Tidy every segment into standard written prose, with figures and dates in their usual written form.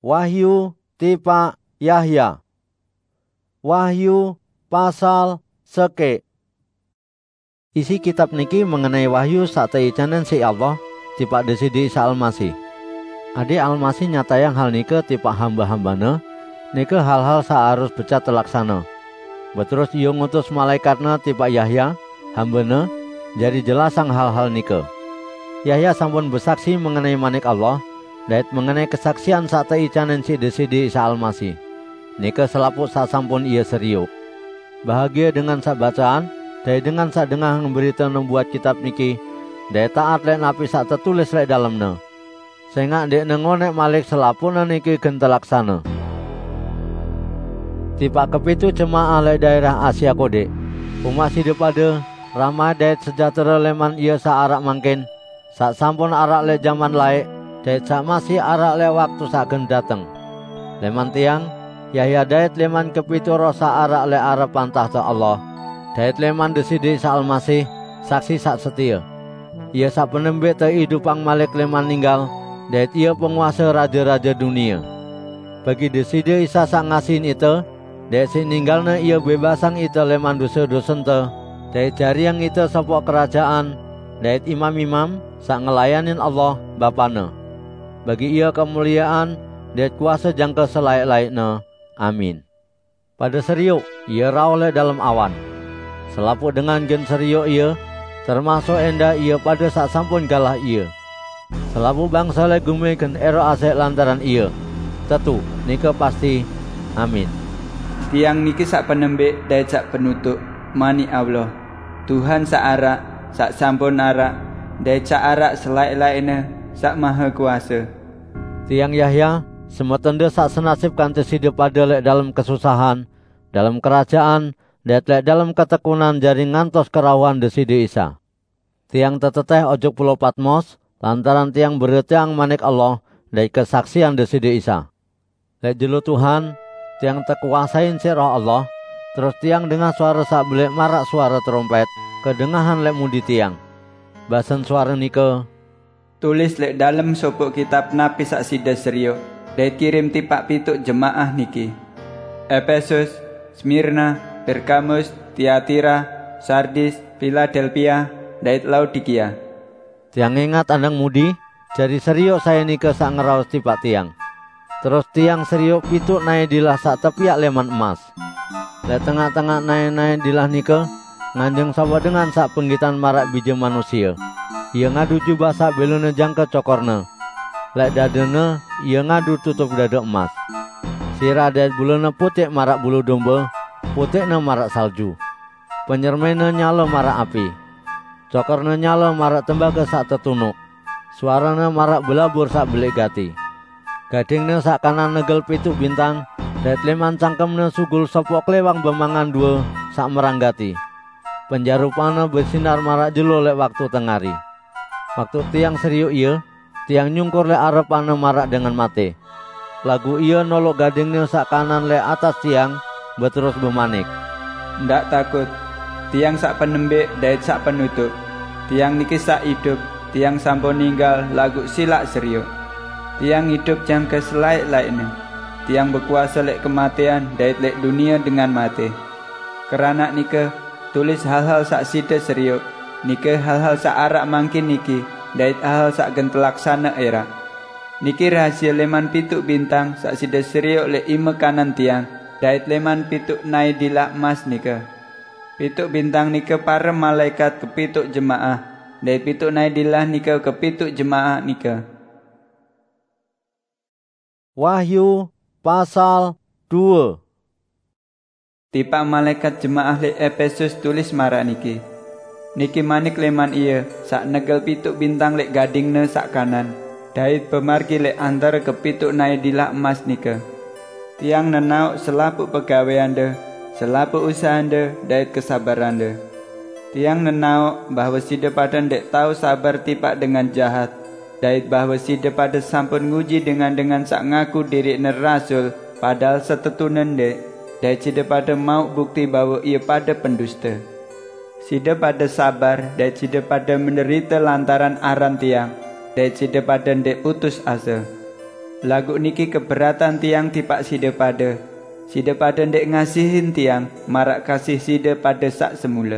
Wahyu tipa Yahya. Wahyu pasal seke. Isi kitab niki mengenai wahyu saat icanan si Allah tipa Desidi Isa Almasih. Adi Almasih nyatayang hal nike tipa hamba-hambana, nike hal-hal saarus becat terlaksana. Beterus ia ngutus malaikatna tipa Yahya, hambana, jadi jelasang hal-hal nike. Yahya sampun bersaksi mengenai manik Allah, dait mengenai kesaksian saat icanan si Desidi Isa Almasih. Nike selaput sasampun ia seriuk. Bahagia dengan sak bacaan, dai dengan sak dengah berita membuat kitab niki, dai taat lek napi sak tertulis lek dalamna. Sehingga dek nengonek malik selapuna niki gentelaksana. Tipa kepitu jemaah lek daerah Asia Kode. Umat sidepada ramai dait sejahtera leman ia saarak mangkin. Sak sampun arak lek zaman laik, dait sak masih arak lek waktu sak gen dateng. Leman tiang Yahya dait leman kepitu rosa arak lek arepan tahta Allah. Dait leman Desidi Isa Almasih saksi sak setia. Ia sak penembek terhidupang malik leman ninggal, dait ia penguasa raja-raja dunia. Bagi Desidi Isa sak ngasin itu, dait si ninggalna ia bebasang itu leman dosa-dosen te, dait jariang itu sopok kerajaan, dait imam-imam sak ngelayanin Allah Bapana. Bagi ia kemuliaan, dait kuasa jangka selaik-laikna. Amin. Pada seriuk, ia rawleh dalam awan. Selaput dengan gen seriuk ia, termasuk enda ia pada sak sampun galah ia. Selapu bangsa le gume gen ero asek lantaran ia. Tentu, nika pasti. Amin. Tiang niki sak penembek dait sak penutup mani Allah. Tuhan sak arak, sak sampun arak, dait sak arak selaik-laikna, sak maha kuasa. Tiang Yahya semetenda sak senasib kanthi sida pada lek dalam kesusahan, dalam kerajaan, dait lek dalam ketekunan jadi ngantos kerawan Desidi Isa. Tiang teteteh ojok pulau Patmos, lantaran tiang beretiang manik Allah, dait kesaksian Desidi Isa. Lek jelo Tuhan, tiang tekuasain si roh Allah, terus tiang dengar suara sak belik marak suara trompet, kedengahan lek mudi tiang. Basen suara nike, tulis lek dalam sopok kitab napi sak sida serio, dait kirim tipak pituk jemaah niki. Efesus, Smyrna, Pergamus, Tiatira, Sardis, Philadelphia, dait Laodikia. Tiang ingat andang mudi, jadi seriuk saya nike sak ngeraos tipak tiang. Terus tiang seriuk pituk naik dilah sak tepiak leman emas. Lek tengah-tengah naik dilah nike, nganjeng sawa dengan sak penggitan marak biji manusia. Ia ngadu jubah sak belune jangka cokorne. Lek dadene ia ngadu tutup dada emas. Sirah dait bulune putih marak bulu domba, putihna marak salju. Penyermene nyala marak api. Cokorne nyala marak tembaga sak tetunuk. Suarane marak belabur sak belik gati. Gadingnya sak kanan negel pituk bintang, dait leman cangkemnya sugul sopok lewang bemangan dua sak meranggati. Penjarupana bersinar marak jelo lek waktu tengari. Waktu tiang seriuk ia, tiang nyungkur lek arepana marak dengan mate. Lagu ia nolok gadingnya sak kanan lek atas tiang, beterus bemanik. Ndak takut, tiang sak penembek dait sak penutup. Tiang niki sak hidup, tiang sampun ninggal lagu silak seriuk. Tiang hidup jangka selaik-laiknya. Tiang berkuasa lek kematian dait lek dunia dengan mati. Kerana nike tulis hal-hal sak sida seriuk. Nike hal-hal sak arak mangkin niki, dait hal-hal sak gentelaksana era. Niki rahasia leman pituk bintang sak sida seriuk lek ime kanan tiang, dait leman pituk nai dilak emas nike. Pituk bintang nike para malaikat kepituk jemaah, dait pituk nai dilah nike kepituk jemaah nike. Wahyu pasal 2. Tipa malaikat jemaah lek Efesus tulis marak niki. Niki manik leman iya, sak negel pituk bintang lek gadingne sak kanan, dait pemargi lek antara kepituk nai dilak emas nike. Tiang nenauk selapu pegawaiande, selapu usahande, dait kesabarande. Tiang nenauk bahwa sida pada ndek tahu sabar tipak dengan jahat, dait bahwa sida pada sampun nguji dengan sak ngaku diri rasul, padahal setetunen dek, dait sida pada mau bukti bahwa ia pada pendusta. Sida pada sabar, dait sida pada menderita lantaran aran tiang, dait sida pada ndek putus asa. Lagu niki keberatan tiang tipak sida pada. Sida pada ndek ngasihin tiang, marak kasih sida pada sak semula.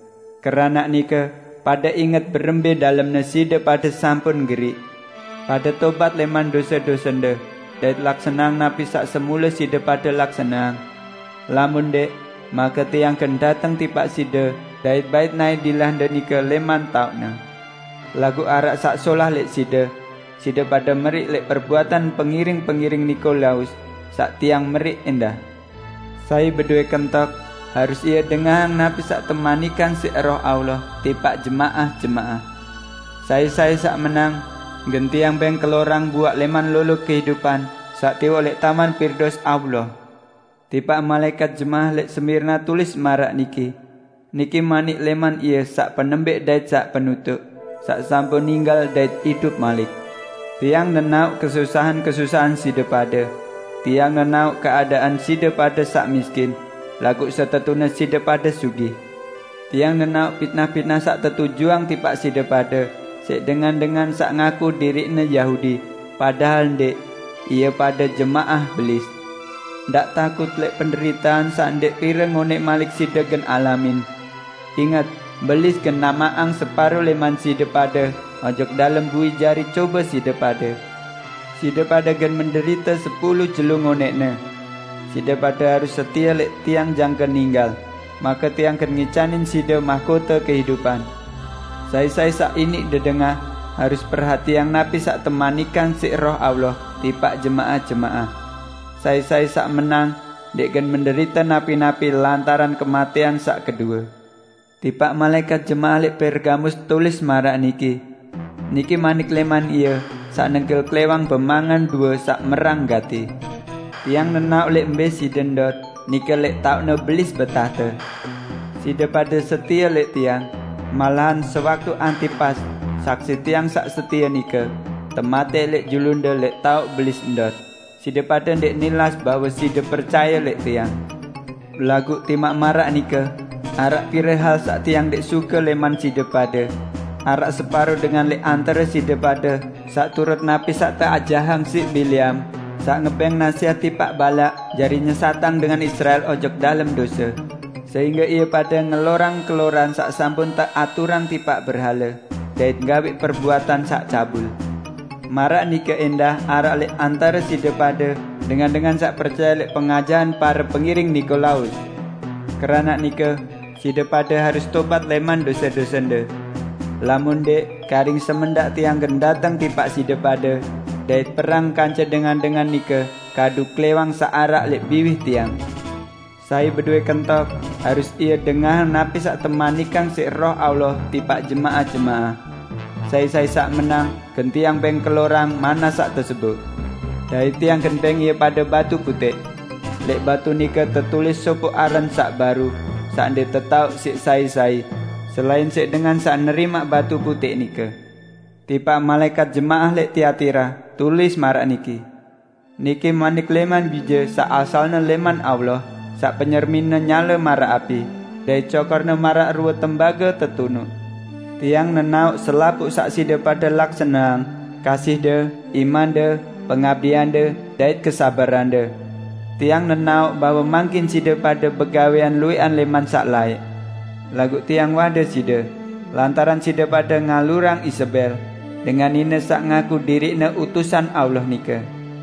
Kerana nika pada ingat berembe dalamna sida pada sampun gerik. Pada tobat leman dosa-dosanda, dan laksanang napi sak semula sida pada laksanang. Lamun dek, maka tiang ken datang tipak sida, dait bait naik dilah nika leman tauna. Lagu arak sak solah lek sida pada merik lek perbuatan pengiring-pengiring Nikolaus, sak tiang merik endah. Saya berdua kentok, harus ia dengar napi sak temanikan si roh Allah, tipak jemaah-jemaah. Saya sak menang, gentiang beng kelorang buat leman lolo kehidupan, sak tiwa lek taman Firdaus Allah. Tipak malaikat jemaah lek Semirna tulis marak niki. Niki manik leman ia sak penembek dait sak penutup, sak sampun ninggal dait hidup malik. Tiang nenau kesusahan-kesusahan sida pada. Tiang nenau keadaan sida pada sak miskin, lagu setetuna sida pada sugih. Tiang nenau fitnah-fitnah sak tetujuang tipak sida pada, sek dengan sak ngaku dirikna Yahudi, padahal ndek, ia pada jemaah belis. Ndak takut lek penderitaan sak ndek pireng ngonek malik sida gen alamin. Ingat, belis gen namaang separuh leman sida pada, ojok dalam bui jari coba sida pada. Sida pada gen menderita 10 jelung ngonekna. Sida pada harus setia lek tiang jangken ninggal, maka tiang ken ngicanin sida mahkota kehidupan. Saya sak ini dedengah harus perhatian napi sak temanikan si roh Allah tipak jemaah-jemaah. Saya sak menang dek gen menderita napi-napi lantaran kematian sak kedua. Tipak malaikat jemaah lek Pergamus tulis marak niki. Niki manik leman ia sak nengkel klewang bemangan dua sak merang gati. Tiang nenau lek mbe si dendot, niki lek taukna belis betahta. Sida pada setia lek tiang, malahan sewaktu Antipas, saksi tiang sak setia nika, temate lek julunda lek tauk belis endot. Sida pada ndek nilas bahwa sida percaya lek tiang. Lagu timak marak nika, arak pira hal sak tiang dek suka leman sida pada. Arak separuh dengan lek antara sida pada, sak turut napi sak tak ajahang si Biliam, sak ngebeng nasihat tipak balak, jarinya satang dengan Israel ojok dalam dosa. Sehingga ia pada ngelorang-keloran sak sampun tak aturan tipak berhala, dait gawe perbuatan sak cabul. Marak nika endah arak lek antara sida pada, dengan sak percaya lek pengajaran para pengiring Nikolaus. Kerana nika, sida pada harus tobat leman dosa-dosanda. Lamun dek, karing semendak tiang gen datang tipak sida pada, dait perang kanca dengan nika, kadu klewang saarak lek biwih tiang. Saya berdua kentok, harus ia dengar napi sak temanikan si roh Allah tipak jemaah-jemaah. Saya sak menang, gentiang beng kelorang mana sak tersebut. Dari tiang genteng ia pada batu putih. Lek batu nika tertulis sopo aran sak baru, sak ndek tetau si saya. Selain sek dengan sak nerima batu putih nika. Tipak malaikat jemaah lek Tiatira tulis marak niki. Niki manik leman bija sak asalna leman Allah, sak penyerminna nyala marak api, dai cokorna marak ruwa tembaga tetunu. Tiang nenau selapuk sak sida pada laksanang, kasih de, iman de, pengabdian de, dait kesabaran de. Tiang nenau bahwa mangkin sida pada begawean luian leman sak laik. Lagu tiang wada sida, lantaran sida pada ngalurang Isabel, dengan ina sak ngaku dirikna utusan Allah nika.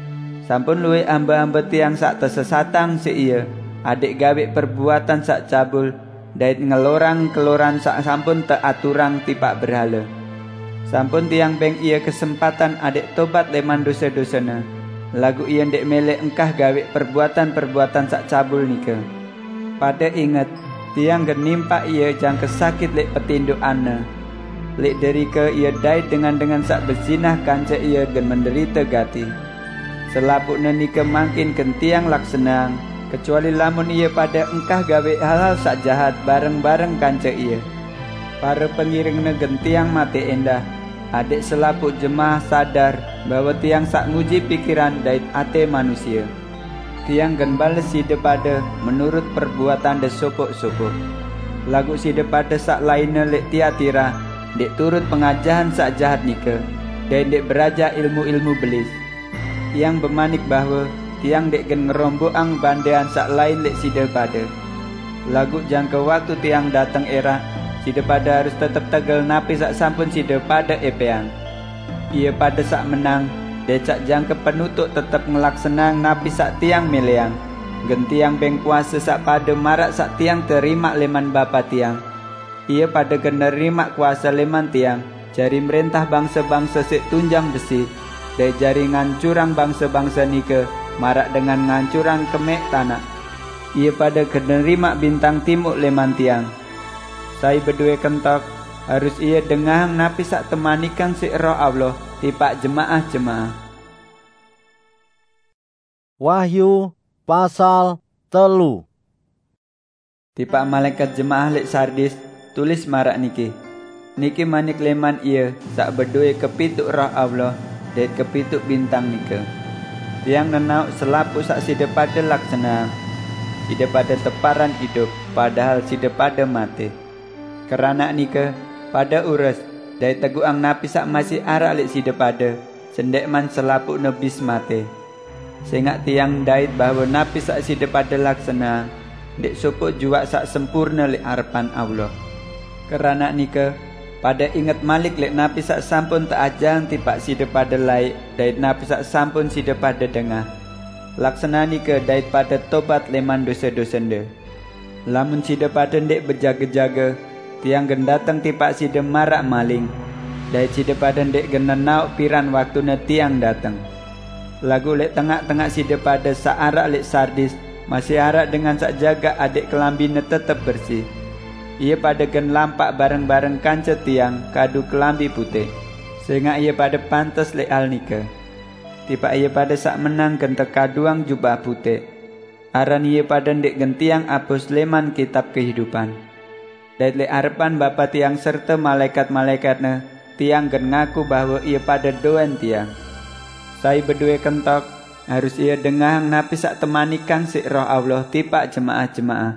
Sampun luwe amba-amba tiang sak tersesatang seiya, adik gawe perbuatan sak cabul, dait ngelorang-keloran sak sampun teaturang tipak berhala. Sampun tiang beng ia kesempatan adik tobat leman dosa-dosana. Lagu ia ndek melek engkah gawe perbuatan-perbuatan sak cabul nika. Pada ingat, tiang genimpak ia jang kesakit lek petinduk ana. Lek dari ke ia dait dengan sak berzinah kanca ia gen menderita gati. Selapukna nika mangkin kentiang laksenang, kecuali lamun ia pada engkah gawe hal-hal sak jahat bareng-bareng kanca ia. Para pengiringna gentiang mati endah. Adik selapuk jemaah sadar bahwa tiang sak nguji pikiran dait ate manusia. Tiang gen bales sida pada menurut perbuatan de sopok-sopok. Lagu sida pada sak lainnya lek Tiatira, dek turut pengajahan sak jahat nika, dan dek beraja ilmu-ilmu belis. tiang bemanik bahwa tiang dek gen ngeromboang bandean sak lain lek sida pada. Lagu jangka waktu tiang datang era, sida pada harus tetap tegel napi sak sampun sida pada epeang. Ia pada sak menang, decak jangka penutuk tetap ngelaksenang napi sak tiang meleang. Gen tiang beng kuasa sak pada marak sak tiang terima leman bapa tiang. Ia pada gen nerima kuasa leman tiang, jari merintah bangsa-bangsa sik tunjang besi, dari jari ngancurang bangsa-bangsa nike, marak dengan ngancurang kemek tanah. Ia pada gen nerima bintang timuk leman tiang. Saya berdua kentok, harus ia dengang napi sak temanikan sik roh Allah, tipak jemaah-jemaah. Wahyu pasal 3. Tipak malaikat jemaah lek Sardis tulis marak niki. Niki manik leman ia sak berdua kepituk roh Allah dan kepituk bintang nike. Tiang nenau selapu sak sida pada laksana, sida pada teparan hidup, padahal sida pada mati. Kerana nike pada urus dari teguang napi sak masih arak lek sida pada, sendek man selapu nebis mati. Sehingga tiang dait bahawa napi sak sida pada laksana, dek supuk jua sak sempurna lek harapan Allah. Kerana nike pada ingat malik lek napi sak sampun tak ajang tipak sida pada laik, dait napi sak sampun sida pada dengah. Laksana nike dait pada tobat leman dosa-dosa nde. Lamun sida pada ndek berjaga-jaga, tiang gen datang tipak sida marak maling, dait sida pada ndek gen nenau piran waktuna tiang datang. Lagu lek tengah-tengah sida pada sak arak lek Sardis, masih arak dengan sak jaga adik kelambine tetap bersih. Ia pada gen lampak bareng-bareng kanca tiang kadu kelambi putih, sehingga ia pada pantas lek al nika. Tiba ia pada sak menang gen tekaduang jubah putih. Aran ia pada ndek gen tiang apus leman kitab kehidupan. Dan lek harapan bapa tiang serta malaikat-malaikatnya, tiang gen ngaku bahwa ia pada doen tiang. Saya berdua kentok, harus ia dengang napi sak temanikan sik roh Allah tipak jemaah-jemaah.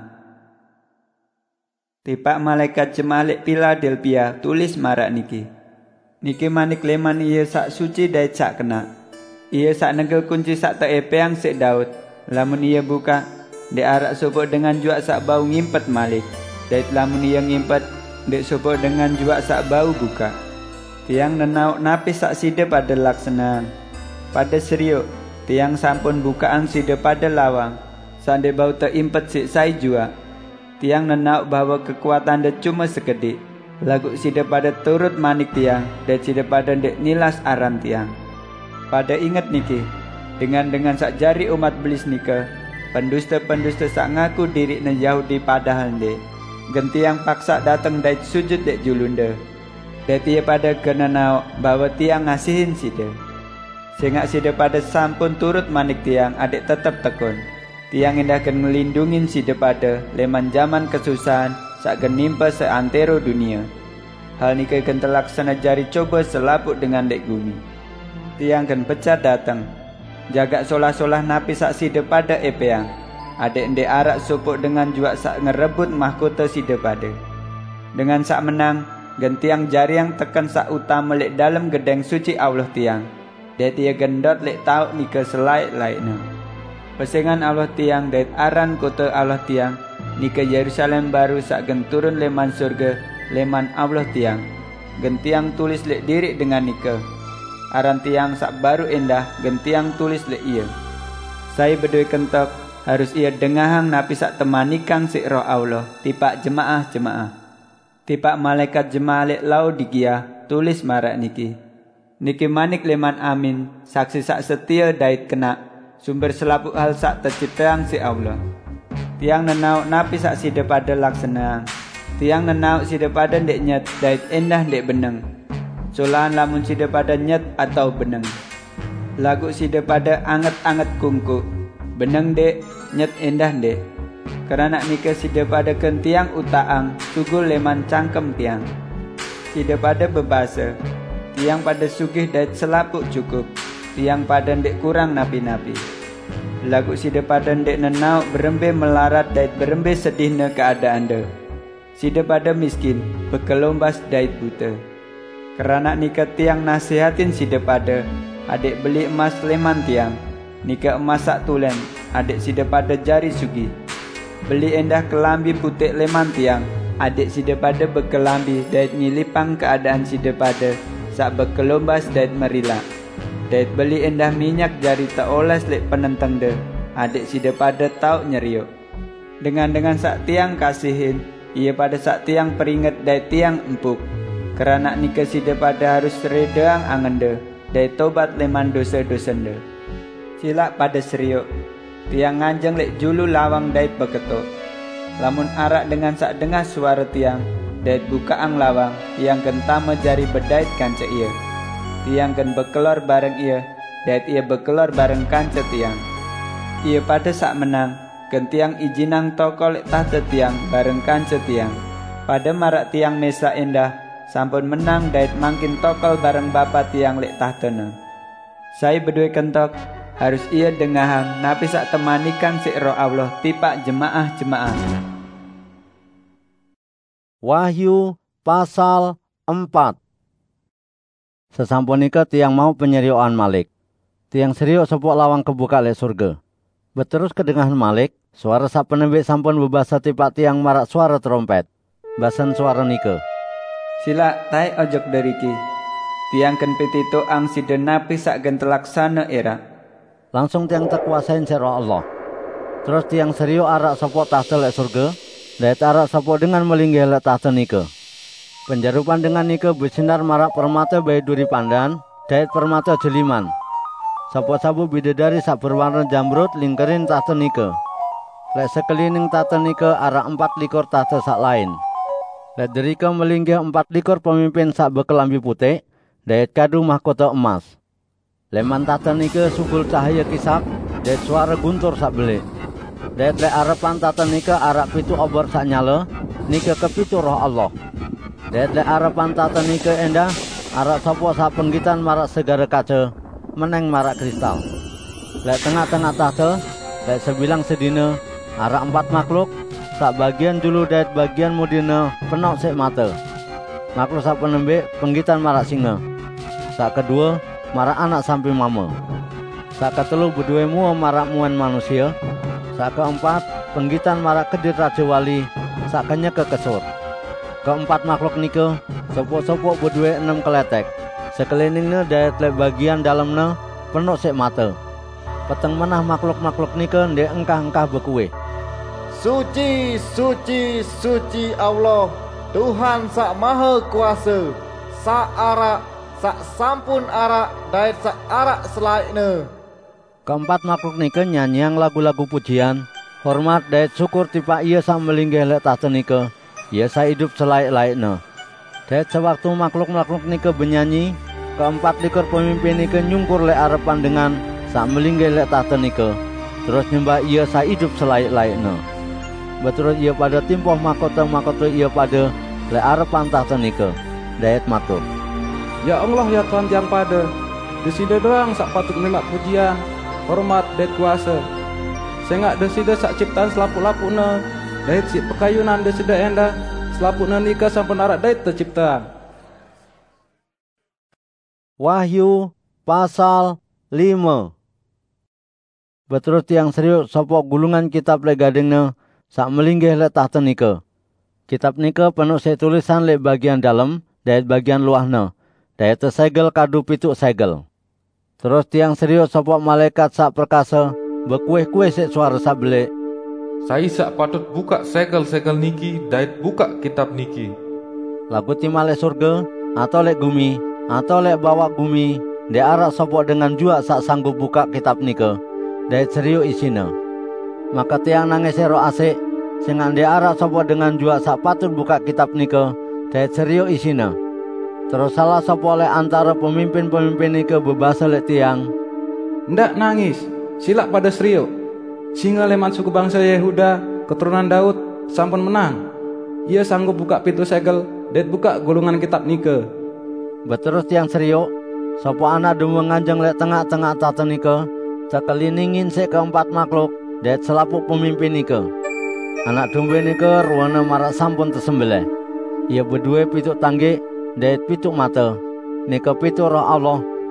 Tipak malaikat jemaah lek Philadelphia tulis marak niki. Niki manik leman ia sak suci dait sak kena. Ia sak negel kunci sak teepeang sik Daud. Lamun ia buka, dek arak supuk dengan jua sak bau ngimpet malik. Dait lamun ia ngimpet, dek supuk dengan jua sak bau buka. Tiang nenau napi sak sida pada laksana. Pada seriuk, tiang sampun bukaan sida pada lawang, sande bau terimpet sik sai jua. Tiang nenau bahwa kekuatan dia cuma sekedik. Lagu sida pada turut manik tiang, dan sida pada ndek nilas aran tiang. Pada ingat niki, dengan sak jari umat belis nika, pendusta-pendusta sak ngaku diri na Yahudi padahal ndek. Gen tiang paksa datang dait sujud dek julunda. Dan dia pada kenanau bahwa tiang ngasihin sida. Sehingga sida pada sampun turut manik tiang adik tetap tekun. Tiang indah akan melindungin sida pada leman zaman kesusahan sak genimpa seantero dunia. Hal ni akan terlaksana jari coba selaput dengan dek bumi. Tiang akan pecah datang, jaga solah-solah napi sak sida pada epeang. Adik ndek arak supuk dengan jua sak ngerebut mahkota sida pada. Dengan sak menang, gentiang jariang tekan sak utama lek dalam gedeng suci Allah tiang. Dan dia gendot lek tau nika selaik-laikna. Pesengan Allah tiang dan aran kota Allah tiang, nika Yerusalem baru sak genturun leman surga, leman Allah tiang. Gentiang tulis lek diri dengan nika. Aran tiang sak baru endah, gentiang tulis lek ia. Saya berdua kentok, harus ia dengahang napi sak temanikan sik roh Allah, tipak jemaah-jemaah. Tipak malaikat jemaah lek Laodikia, tulis marak niki. Niki manik leman amin, saksi sak setia dait kena, sumber selapuk hal sak terciptaang si Allah. Tiang nenau napi sak sida pada laksana. Tiang nenau sida pada ndek nyet dait endah ndek beneng. Solahan lamun sida pada nyet atau beneng. Lagu sida pada anget-anget kungku. Beneng dek, nyet endah dek. Kerana nika sida pada kentiang utaang, tugul leman cangkem tiang. Sida pada bebasa. Tiang pada sugih dait selapuk cukup. Tiang pada ndek kurang napi-napi. Lagu sida pada ndek nenau berembe melarat dait berembe sedihna keadaan de. Sida pada miskin, bekelombas dait buta. Kerana nika tiang nasihatin sida pada, adik beli emas leman tiang. Nika emas sak tulen, adik sida pada jari sugi. Beli endah kelambi putih leman tiang, adik sida pada berkelambi dait nyilipang keadaan sida pada sak berkelombas dait merila. Dait beli endah minyak jari tak oles lek penenteng de, adik sida pada tau nyeriuk. Dengan sak tiang kasihin, ia pada sak tiang peringat dait tiang empuk. Kerana nika sida pada harus redeang angende, dait tobat leman dosa-dosa de. Silak pada seriuk, tiang nganjeng lek julu lawang dait beketuk. Lamun arak dengan sak dengah suara tiang, dait bukaang lawang, tiang kentama jari bedait kanca ia. Tiang ken bekelor bareng ia, dait ia bekelor bareng kanca tiang. Ia pada sak menang, ken tiang ijinang tokol lek tahta tiang bareng kanca tiang. Pada marak tiang mesa endah, sampun menang dait mangkin tokol bareng bapa tiang lek tahtana. Saya berdua kentok, harus ia dengahan napi sak temanikan si roh Allah tipak jemaah-jemaah. Wahyu pasal 4. Sesampun nika tiang mau penyeriukan Malik. Tiang seriuk sepok lawang kebuka lek surga. Beterus kedengahan Malik, suara sak penembik sampun bebasa tipak tiang marak suara trompet. Basan suara nika. Sila tai ojok deriki. Tiang ken pitito ang sida napi sak gen telaksana era. Langsung tiang terkuasain roh Allah. Terus tiang serius arak sopok tahta lek surga, dait arak sopok dengan melinggih lek tahta nika. Penjarupan dengan nika bersinar marak permata bayi duri pandan, dait permata jeliman. Sopok sabu bidadari sak berwarna jamrut lingkerin tahta nika. Lek sekeliling tahta nika arak 4 tahta sak lain. Lek derika melinggih 4 pemimpin sak berkelambi putih, dait kadu mahkota emas. Leman tahta nika sugul cahaya kisap, dait suara guntur sak belik. Dait lek arepan tahta nika arak pitu obor sak nyala, nika kepitu roh Allah. Dait lek arepan tahta nika endah, arak sopok sak penggitan marak segara kaca, meneng marak kristal. Lek tengah-tengah tahta, lek sebilang sedina, arak 4 makhluk, sak bagian dulu dait bagian mudina penok sik mata. Makhluk sak penembik penggitan marak singa. Sak kedua marak anak sampai mama. Sak ketelu berdua mua marak muen manusia. Sak keempat penggitan marak kedir raja wali. Sak kenya kekesur. Keempat makhluk nika sopok-sopok berdua 6 keletek. Sekelilingnya dait lek bagian dalamnya penuh sik mata. Peteng menah makhluk-makhluk nika ndek engkah-engkah bekuwe. Suci, suci, suci Allah, Tuhan sak maha kuasa. Sak arak, sak sampun arak, dait sak arak selaikna. Keempat makhluk nika nyanyiang lagu-lagu pujian, hormat dait syukur tipa ia sak melinggih lek tahta nika. Ia sak hidup selaik-laikna. Dait sewaktu makhluk-makhluk nika benyanyi, keempat pemimpin nika nyungkur lek arepan dengan sak melinggih lek tahta nika. Terus nyembah ia sak hidup selaik-laikna. Beterus ia pada timpoh mahkota-mahkota ia pada lek arepan tahta nika. Dait matur, Ya Allah, ya Tuhan yang pada, desida doang sak patut menerima pujian, hormat dan kuasa. Sengak desida sak ciptaan selapuk-lapukna, dait si pekayunan desida endah, selapukna nika sampun arak dait terciptaan. Wahyu pasal 5. Beterus tiang serius sopok gulungan kitab lek gadingna sak melinggih lek tahta nika. Kitab nika penuh se tulisan lek bagian dalam dait bagian luahna. Dait segel kadu pituk segel. Terus tiang serius sopok malaikat sak perkasa bekuih-kuih sik suara sak belik. Sai sak patut buka segel-segel niki dait buka kitab niki. Lagu timah lek surga atau lek bumi atau lek bawah bumi, dek arak sopok dengan jua sak sanggup buka kitab nika. Dait serius isina. Maka tiang nangis roh asik, sing dek arak sopok dengan jua sak patut buka kitab nika. Dait serius isina. Terus salah sapa oleh antara pemimpin-pemimpin nika bebasa lek tiang, Ndak nangis, silak pada seriuk. Singa leman suku bangsa Yehuda, keturunan Daud, sampun menang. Ia sanggup buka pintu segel, dan buka gulungan kitab nika. Beterus tiang seriuk, sapa anak domba nganjeng lek tengah-tengah tahta nika, sekelilingin sik keempat makhluk, dan selapuk pemimpin nika. Anak domba nika ruwana marak sampun tersembelih. Ia berdua pituk tanggik, dait pituk mata. Nika pitu roh Allah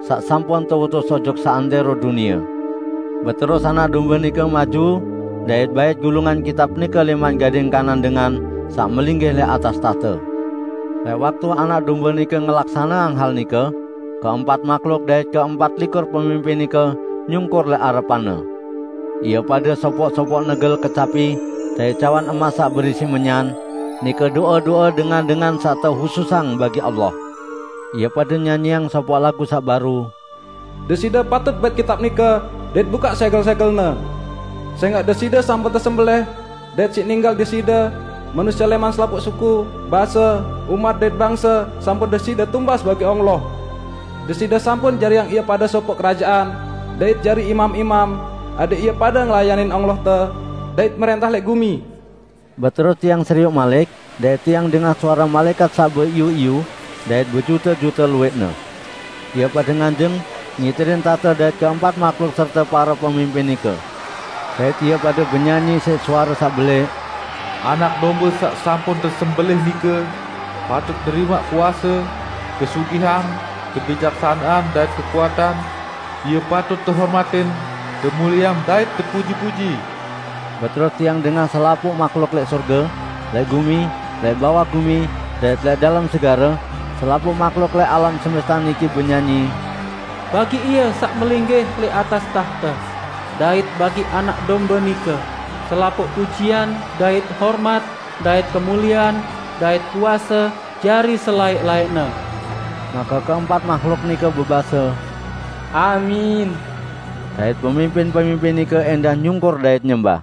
sak sampun tuwutus sojok saantero dunia. Beterus anak domba nika maju, dait bait gulungan kitab nika leman gading kanan dengan sak melinggih le atas tahta. Lek waktu anak domba nika ngelaksanaan hal nika, keempat makhluk dait keempat likur pemimpin nika nyungkur le arepane. Ia pada sopok-sopok negel kecapi, dait cawan emas sak berisi menyan, nika doa-doa dengan sak khususang bagi Allah. Ia pada nyanyiang sopok lagu sak baru. Desida patut bait kitab nika, dait buka segel-segelna. Sehingga desida sampai tersembelih, dait si ninggal desida, manusia leman selapuk suku, bahasa, umat dait bangsa, sampun desida tumbas bagi Allah. Desida sampun jari yang ia pada sopok kerajaan, dait jari imam-imam, ada ia pada ngelayanin Allah te, dait merentah lek gumi. Beterus tiang seriuk malik, dait tiang dengar suara malaikat sak beiu-iu, dait berjuta-juta luitna. Ia pada nganjeng ngitirin tata dait keempat makhluk serta para pemimpin nika. Dait ia pada bernyanyi suara sak belek. Anak domba sak sampun tersembelih nika patut terima kuasa, kesugihan, kebijaksanaan dan kekuatan. Ia patut terhormatin, kemuliaan dan terpuji-puji. Beterus tiang dengar selapuk makhluk lek surga, lek gumi, lek bawah gumi, dan lek dalam segara, selapuk makhluk lek alam semesta niki bernyanyi. Bagi ia sak melinggih le atas tahta, dait bagi anak domba nika, selapuk pujian, dait hormat, dait kemuliaan, dait kuasa, jari selaik-laikna. Maka keempat makhluk nika berbahasa, Amin. Dait pemimpin-pemimpin nika endah nyungkur dait nyembah.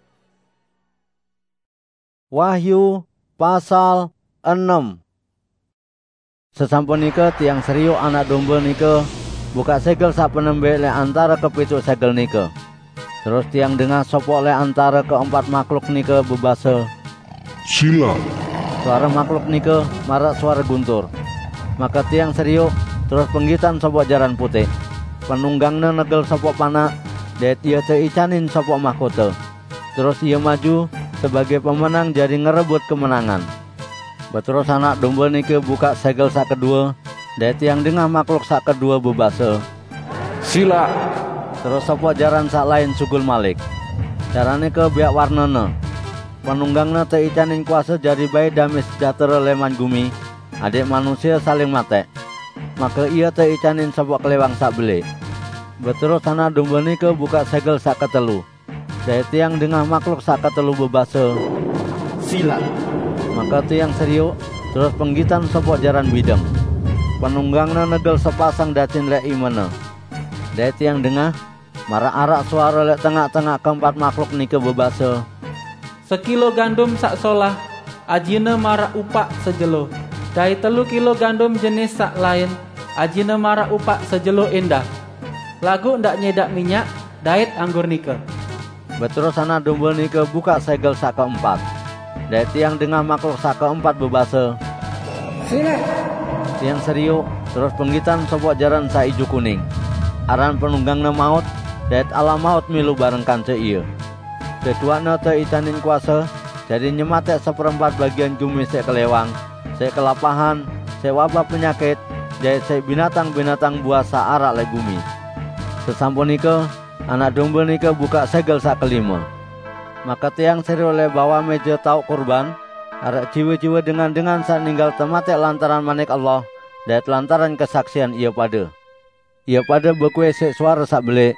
Wahyu pasal 6. Sesampun nika tiang seriuk anak domba nika buka segel sak penembe le antara kepitu segel nika. Terus tiang dengar sopok le antara keempat makhluk nika berbahasa, Sila. Suara makhluk nika marak suara guntur. Maka tiang seriuk terus penggitan sopok jaran putih. Penunggangna negel sopok panak, dait ia teicanin sopok mahkota. Terus ia maju sebagai pemenang jadi ngerebut kemenangan. Beterus anak domba nika buka segel sak kedua, dait yang dengar makhluk sak kedua berbahasa, Sila. Terus sopok jaran sak lain sugul malik. Carane ke biak warnana. Penunggangna teicanin kuasa jadi bayi damai sejahtera leman gumi, adik manusia saling mate. Maka ia teicanin sopok kelewang sak belik. Beterus anak domba nika buka segel sak ketelu, dait tiang dengar makhluk sak ketelu berbahasa, Sila. Maka tiang seriuk terus penggitan sopok jaran bidang. Penunggangna negel sepasang datin lek imana. Dait tiang dengar marah arak suara lek tengah-tengah keempat makhluk nika berbahasa, Sekilo gandum sak solah, ajina marak upak sejelo. Dait 3 kilo gandum jenis sak lain, ajina marak upak sejelo endah. Lagu ndak nyedak minyak, dait anggur nika. Beterus anak domba nika buka segel sak keempat. Dait tiang dengar makhluk sak keempat berbahasa, Sila. Tiang seriuk terus penggitan sopok jaran sak ijo kuning. Aran penunggangna maut, dait alam maut milu bareng kance iya. Keduana teicanin kuasa, jadi nyematek seperempat bagian gumi sek kelewang, sek kelapahan, sek wabah penyakit, jait sek binatang-binatang buah sak arak le gumi. Sesampun nika, anak domba nika buka segel sak kelima. Maka tiang seriuk le bawa meja tauk kurban, arak jiwa-jiwa dengan sak ninggal tematek lantaran manik Allah, dait lantaran kesaksian ia pada. Ia pada bekue sek suara sak belik,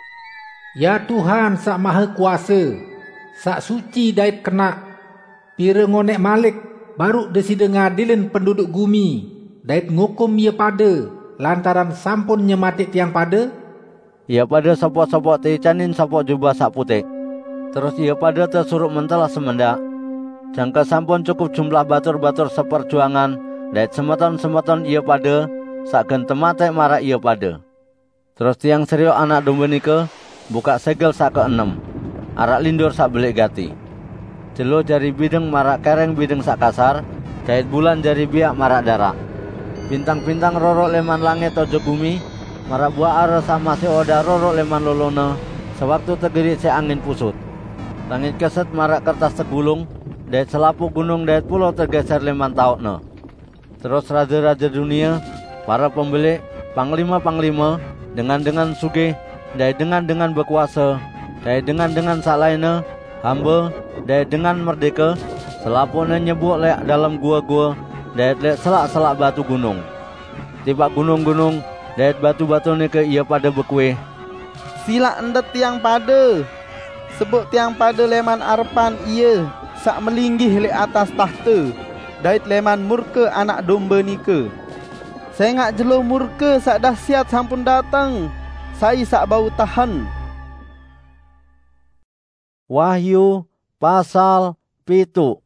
Ya Tuhan sak maha kuasa, sak suci dait kena, pira ngonek malik, baru desida ngadilin penduduk gumi, dait ngukum ia pada, lantaran sampun nyematik tiang pada. Ia pada sopok-sopok teicanin sopok jubah sak putih. Terus ia pada tersuruh mentelah semendak. Jangka sampun cukup jumlah batur-batur seperjuangan, dait semeton-semeton ia pada, sakgen tematek marak ia pada. Terus tiang seriuk anak domba nika buka segel sak ke-6. Arak lindur sak belik gati. Jelo jari bideng marak kereng bideng sak kasar, dait bulan jari biak marak darak. Bintang-bintang rorok leman langit ojo bumi, marak buah ara sama si oda rorok leman lolona, sewaktu tegerik si angin pusut. Langit keset marak kertas tegulung, dait selapuk gunung dait pulau tergeser leman taukna. Terus raja-raja dunia, para pembeli, panglima-panglima, dengan sugih, dai dengan berkuasa, dai dengan salaina, hamba, dai dengan merdeka, selapuna nyebuk lek dalam gua-gua, dai lek selak-selak batu gunung. Tiba gunung-gunung, dai batu-batu ni ke ia pada berkuih. Sila endet tiang pada, sebut tiang pada leman arepan ia, sak melinggih lek atas tahta, dait leman murka anak domba nika. Saya ngak jelo murka sak dahsyat sampun datang, saya sak bau tahan. Wahyu pasal 7.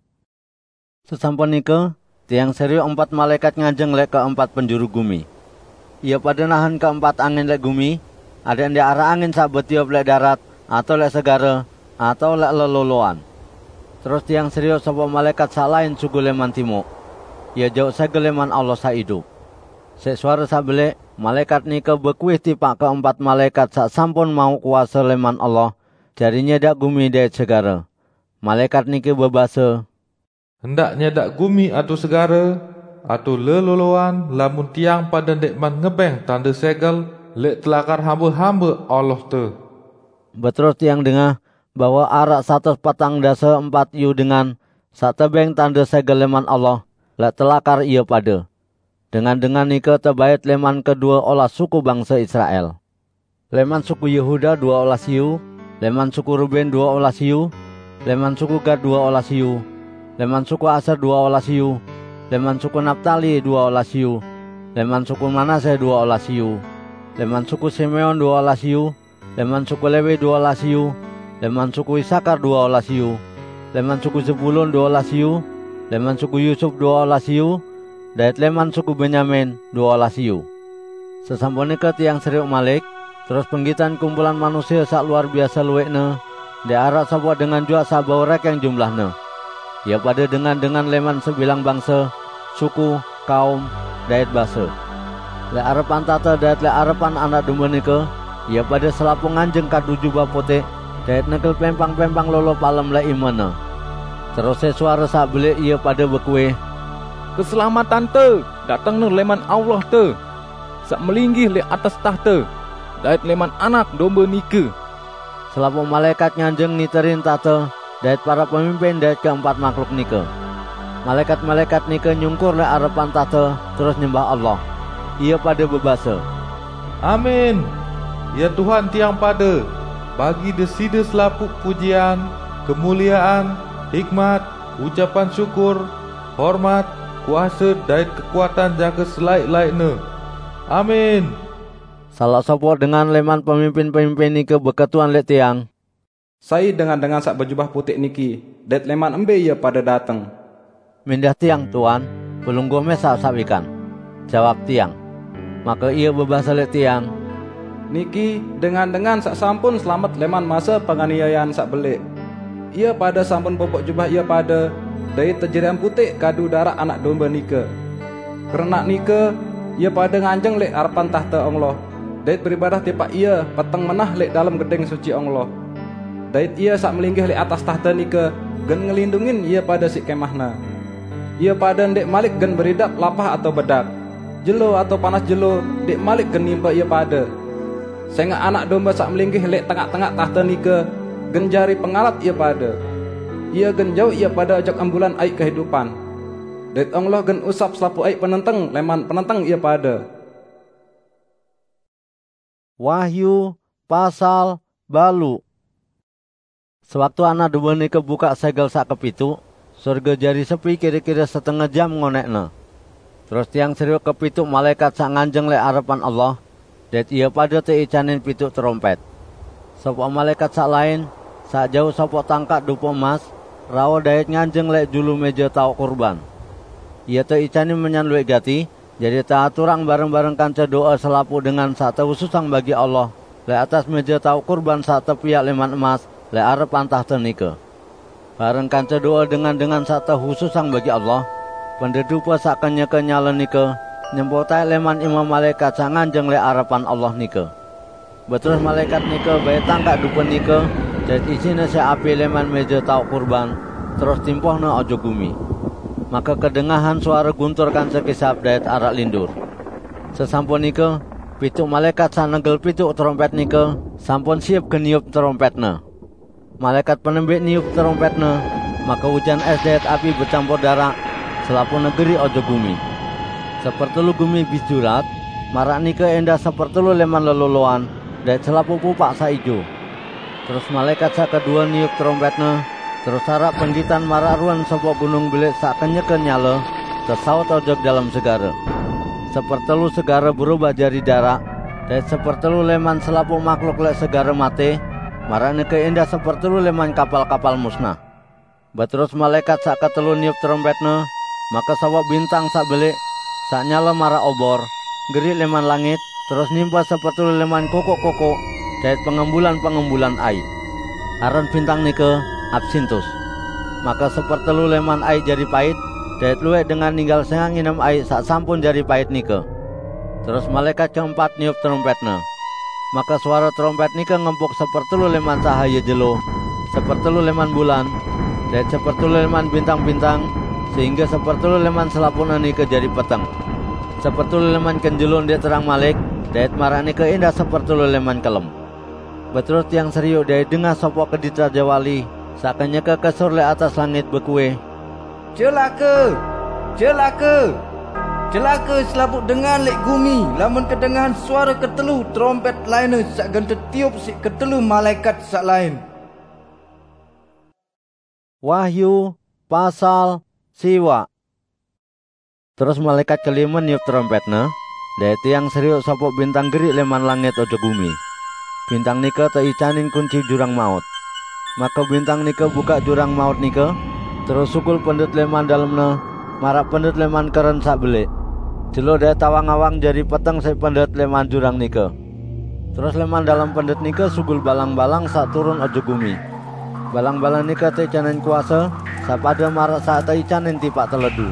Sesampun nika, tiang serius 4 malaikat ngajeng lek ke 4 penjuru gumi. Ia pada nahan ke 4 angin lek gumi, ada yang di arah angin sak betiup lek darat, atau lek segara, atau lek leloloan. Terus tiang serius sapa malaikat sak lain suku leman timur. Ia jauh segel leman Allah sak hidup. Sek suara sak belik, malaikat nika berkuih tipak ke 4 malaikat sak sampun mau kuasa leman Allah, jarinya dak gumi dek segara. Malaikat niki berbahasa, hendaknya dak gumi atau segara, atau leloloan, lamun tiang pada dek man ngebeng tanda segel, lek telakar hamba-hamba Allah tu. Beterus tiang dengar, bahwa arak 140 yu dengan sak tebeng tanda segel leman Allah, lek telakar ia pada. Dengan nika terbaik leman kedua olah suku bangsa Israel. Leman suku Yehuda 2 olah siu, leman suku Ruben 2 olah siu, leman suku Gad 2 olah siu, leman suku Aser 2 olah siu, leman suku Naptali 2 olah siu, leman suku Manase 2 olah siu, leman suku Simeon 2 olah siu, leman suku Lewi 2 olah siu, leman suku Isakar 2 olah siu, leman suku Zebulun 2 olah siu, leman suku Yusuf 2 olah siu, dait leman suku Benyamin 2 olah siu. Sesampun nika tiang seriuk malik, terus penggitan kumpulan manusia sak luar biasa luwekna, di arak sapa dengan jua sak baurek yang jumlahna. Ia pada dengan leman sebilang bangsa, suku, kaum, dait bahasa. Le arepan tata dait le arepan anak domba nika, ia pada selapung anjeng kadu jubah putih, dait nekel pempang-pempang lolo palem le imana. Terus suara sak belik ia pada berkuih, keselamatan te datang nu leman Allah te, sak melinggih le atas tahta, dait leman anak domba nika. Selapung malaikat nyanjeng niterin tata, dait para pemimpin dait keempat makhluk nika. Malaikat-malaikat nika nyungkur le arepan tata, terus nyembah Allah. Ia pada berbahasa, Amin. Ya Tuhan tiang pada, bagi deside selapuk pujian, kemuliaan, hikmat, ucapan syukur, hormat, kuasa dan kekuatan jaga selaik-laikna. Amin. Salah sapa dengan leman pemimpin-pemimpin niki berketuan lek tiang. Saya dengan sak berjubah putih niki, dait leman embe ia pada datang. Mindah tiang tuan, pelungguh mesak sawikan. Jawab tiang. Maka ia berbahasa lek tiang, niki dengan sak sampun selamat leman masa penganiayaan sak belik. Ia pada sampun popok jubah ia pada, dari terjerian putih kadu darah anak domba nika. Kerana nika, ia pada nganjeng lek arepan tahta Allah. Dait beribadah tipak ia peteng menah lek dalam gedeng suci Allah. Dait ia sak melinggih lek atas tahta nika, gen ngelindungin ia pada si kemahna. Ia pada ndek malik gen beridap lapah atau bedak, jelo atau panas jelo, dek malik gen nimpa ia pada. Sehingga anak domba sak melinggih lek tengah-tengah tahta nika, gen jari pengalat ia pada. Ia gen jauh ia pada ajak ambulan air kehidupan. Dait Allah gen usap selapu air penenteng leman penenteng ia pada. Wahyu pasal balu. Sewaktu anak domba nika buka segel sak kepitu, surga jari sepi kira-kira setengah jam ngonekna. Terus tiang seriuk kepitu malaikat sak nganjeng lek arepan Allah, dait ia pada teicanin pitu trompet. Sapa malaikat sak lain, sak jauh sapa tangkat dupo emas, rawa dait nganjeng lek julu meja tau kurban. Ia teicanin menyan luwek gati, jadi taaturang bareng-bareng kanca doa selapu dengan sak tewususang bagi Allah, lek atas meja tau kurban sak tepiak leman emas, lek arepan tahta nika. Bareng kanca doa dengan sak tewususang bagi Allah, pendedupa sak kenya-kenyala nika, nyempotai leman imam malaikat sak nganjeng lek arepan Allah nika. Beterus malaikat nika bae tangkak dupa nika, dan isine se api leman meja tau kurban, terus timpohna ojo bumi. Maka kedengahan suara guntur kanca kisap dait arak lindur. Sesampun nike, pituk malaikat sak nenggel pituk trompet nike sampun siap geniup trompetna. Malaikat penembik niup trompetna, maka hujan es dayat api bercampur darah selapu negeri ojo gumi. Sepertelu gumi bijurat, marak nike endah sepertelu leman leloloan dayat selapu pupak saijo. Terus malaikat sak kedua niup trompetna, terus arak penggitan marak ruan sopok gunung bilik sak kenyeken nyala tersaut ojok dalam segara. Sepertelu segara berubah jadi darah, dan sepertelu leman selapu makhluk lek segara mati, marane keindah sepertelu leman kapal-kapal musnah. Baterus malaikat sak ketelu niup trompetna, maka sawak bintang sak belik, sak nyala mara obor, gerik leman langit, terus nimpa sepertelu leman kokok-kokok, dan pengembulan-pengembulan air. Aran bintang nike Absintus. Maka sepertelu leman air jadi pahit, dayat luwek dengan ninggal sengang inem air sak sampun jari pahit nike. Terus malaikat keempat niup trompetna. Maka suara trompet nike ngempuk sepertelu leman cahaya jelo, sepertelu leman bulan, dayat sepertelu leman bintang-bintang, sehingga sepertelu leman selapuna nike jadi peteng. Sepertelu leman kenjelun dia terang malik, dayat marak nike indah sepertelu leman kelem. Beterus tiang seriuk dayat dengar sopok kedit Raja Wali, sakanya ke kesur le atas langit bekue. Celaka! Celaka! Celaka selaput dengan lek gumi, lamun kedengahan suara ketelu trompet lainnya sak genta tiup si ketelu malaikat sak lain. Wahyu pasal siwa. Terus malaikat kelima niup trompetna, daya tiang seriuk sopok bintang gerik leman langit ojo gumi. Bintang nike teicanin kunci jurang maut. Maka bintang nike buka jurang maut nike, terus sukul pendut leman dalamna, marak pendut leman keren sak belik. Jelo daya tawang-awang jadi peteng si pendut leman jurang nike. Terus leman dalam pendut nike sugul balang-balang sak turun ojo gumi. Balang-balang nike teicanin kuasa, sak pada marak sak teicanin tipak teledu.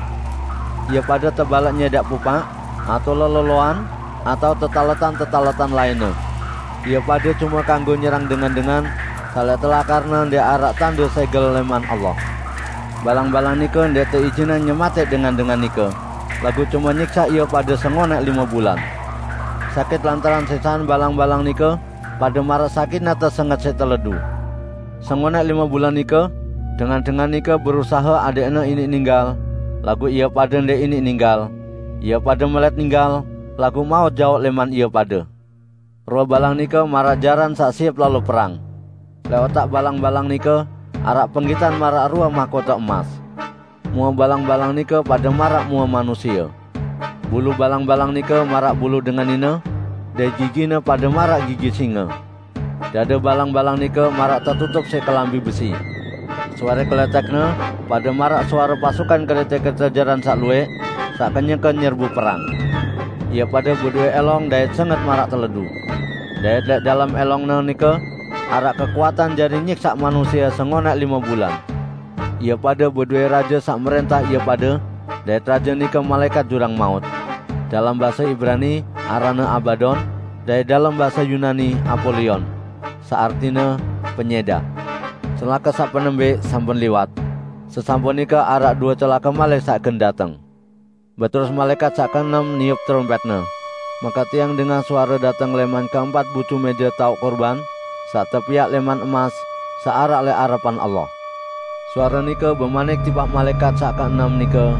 Ia pada tebalak nyedak pupak, atau leloloan, atau tetaletan-tetaletan lainnya. Ia pada cuma kanggo nyerang dengan salah telah karena dia arak tanda segel leman Allah. Balang-balang nike dia teizinan nyemate dengan nike. Lagu cuma nyiksa ia pada sengonek 5 bulan. Sakit lantaran sesaan balang-balang nike, pada marah sakit nata sengat seteledu. Sengonek 5 bulan nike, dengan nike berusaha adekna ini ninggal. Lagu ia pada ndek ini ninggal. Ia pada melet ninggal, lagu maut jauh leman ia pada. Roh balang nike marah jaran sak siap lalu perang. Lewat tak balang-balang nike, arak penggitan marak ruah mahkota emas. Mua balang-balang nike pada marak mua manusia. Bulu balang-balang nike marak bulu dengan ine, dan gigine pada marak gigi singa. Dada balang-balang nike marak tertutup sekelambi besi. Suara keletekna pada marak suara pasukan keletek kejaran sak luwe, sak kenyekan nyerbu perang. Ia pada berdua elong dayat sangat marak teledu. Dayat dalam elongna nike, arak kekuatan jadi nyiksa manusia sengonak 5 bulan. Ia pada berdua raja sak merentah ia pada, dayat raja nike malaikat jurang maut. Dalam bahasa Ibrani arana Abaddon, dayat dalam bahasa Yunani Apollyon. Seartinya penyeda. Celaka sak penembe sampun liwat. Sesampun nike arak 2 celaka malaikat sak gen dateng. Beterus malaikat sak keenem niup trompetna. Maka tiang dengan suara datang leman keempat bucu meja tauk korban, sak tepiak leman emas, searak le harapan Allah. Suara nike bemanik tiba malaikat sak keenam nike.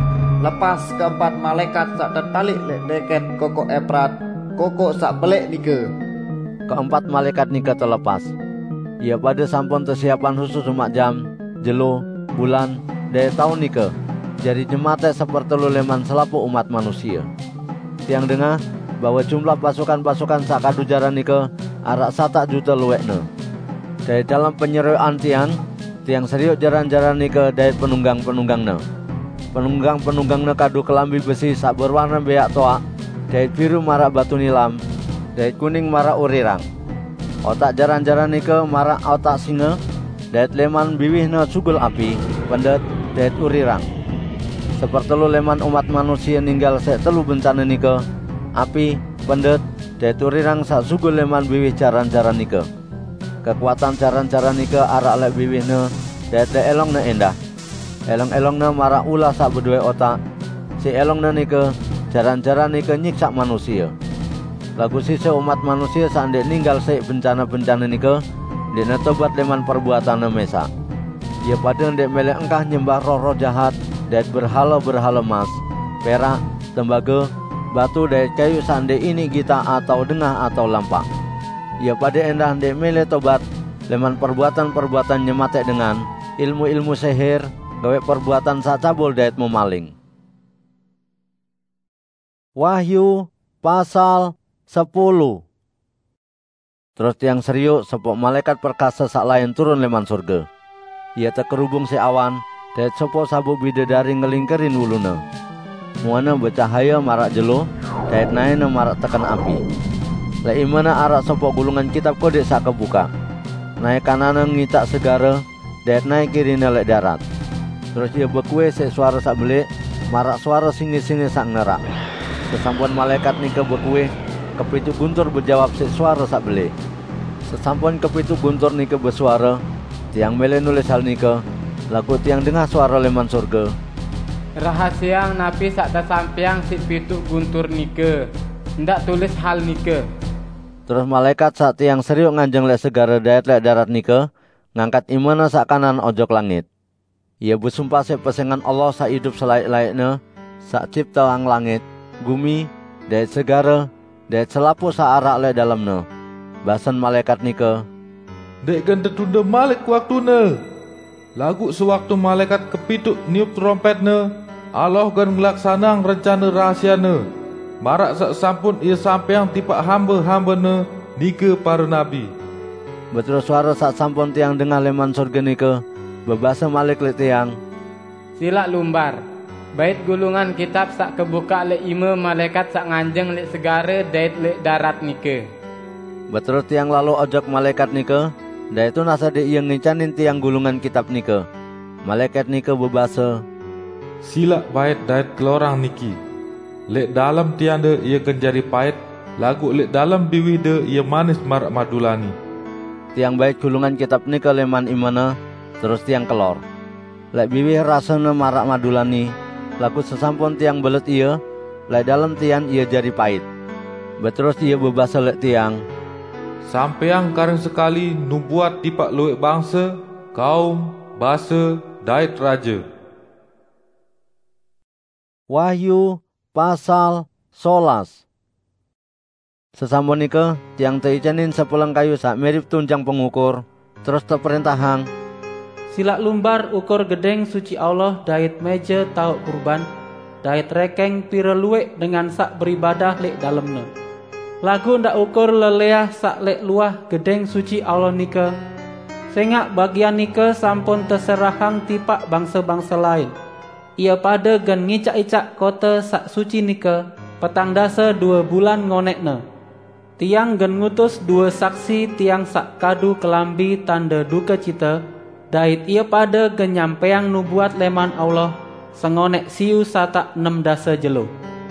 Lepas keempat malaikat sak tertalik lek deket kokok Efrat, kokok sak belek nike. Keempat malaikat nike terlepas. Ia pada sampun tersiapan khusus umat jam, jelo, bulan, daya tahun nike. Jadi jemate sepertelu leman selapu umat manusia. Tiang dengar bahwa jumlah pasukan-pasukan sakadu jaran nike arak 1 juta luwekna. Dari dalam penyeroan tiang seriuk jaran-jaran nike dari penunggang-penunggangna. Penunggang-penunggangna kadu kelambi besi sak berwarna beak toak, dari biru marak batu nilam, dari kuning marak urirang. Otak jaran-jaran nike marak otak singa, dari leman biwihna sugul api, pendet dari urirang. Sepertelu leman umat manusia ninggal sek telu bencana nike, api, pendet, deturirang sak sugul leman biwih jaran-jaran nike. Kekuatan jaran-jaran nike arak lek biwihne, dete elongna endah. Elong-elongna marak ulah sak bedue otak. Si elongna nike, jaran-jaran nike nyiksa manusia. Lagu sisa umat manusia saat ninggal sek bencana-bencana nike, dia tobat leman perbuatan mesa. Ia pada ndek melek engkah nyembah roh-roh jahat, dan berhala-berhala emas, perak, tembaga, batu dan kayu sande ini kita atau dengah atau lampak. Ia pada endah ndek melek tobat leman perbuatan-perbuatan nyematek dengan ilmu-ilmu sihir, gawe perbuatan sacabul dan memaling. Wahyu pasal 10. Terus tiang seriuk sepok malaikat perkasa sak lain turun leman surga. Ia terkerubung si awan, dan sepok sabuk bidadari ngelingkerin wuluna. Muana bercahaya marak jelo, dan naina marak tekan api. Lai mana arak sepok gulungan kitab kodek sak kebuka. Naik kanan ngitak segara, dan naik kirina lek darat. Terus ia berkue si suara sak belik, marak suara singi-singi sak ngerak. Sesampun malaikat nika berkue, kepitu guntur berjawab si suara sak belik. Sesampun kepitu guntur nika bersuara, tiang mele nulis hal nika, lagu tiang dengar suara leman surga. Rahasia napi sak tersampiang si pitu guntur nika, ndak tulis hal nika. Terus malaikat sak tiang seriuk nganjeng lek segara dayat lek darat nika, ngangkat imana sak kanan ojok langit. Ia bersumpah si pesengan Allah sak hidup selaik-laiknya, sak cipta ang langit, bumi, dayat segara, dayat selapu sak arak lek dalamnya. Basan malaikat nika, dek gen tertunda malik waktuna. Lagu sewaktu malaikat kepituk niup trompetna, Allah gen ngelaksanang rencana rahasiana. Marak sak sampun ia sampeang tipak hamba-hambana nika para nabi. Betul suara sak sampun tiang dengar leman surga nika, bebasa malik lek tiang. Silak lumbar, bait gulungan kitab sak kebuka lek ima malaikat sak nganjeng lek segara dait lek darat nika. Betul tiang lalu ojok malaikat nika, dan itu nasa dia yang ngicanin tiang gulungan kitab nika. Malaikat nika berbahasa, silak pahit dait kelorang niki. Lek dalam tiang de ia kenjari pahit, lagu lek dalam biwih de ia manis marak madulani. Tiang baik gulungan kitab nika leman imana, terus tiang kelor. Lek biwih rasanya marak madulani, lagu sesampun tiang belet ia, lek dalam tiang ia jadi pahit. Beterus ia berbahasa lek tiang, sampeang kareng sekali nubuat tipak luwek bangsa, kaum, bahasa, dait raja. Wahyu pasal 11. Sesampun nika, tiang teicanin sepulang kayu sak mirip tunjang pengukur, terus terperintahang, silak lumbar ukur gedeng suci Allah dait meja tauk kurban, dait rekeng pira luwek dengan sak beribadah lek dalemna. Lagu ndak ukur leleah sak lek luah gedeng suci Allah nika. Sengak bagian nika sampun terserahang tipak bangsa-bangsa lain. Ia pada gen ngicak-icak kota sak suci nika, petang dasa 2 bulan ngonekna. Tiang gen ngutus 2 saksi tiang sak kadu kelambi tanda duka cita, dait ia pada gen nyampeang nubuat leman Allah, sengonek siu satak 6 dasa jelo.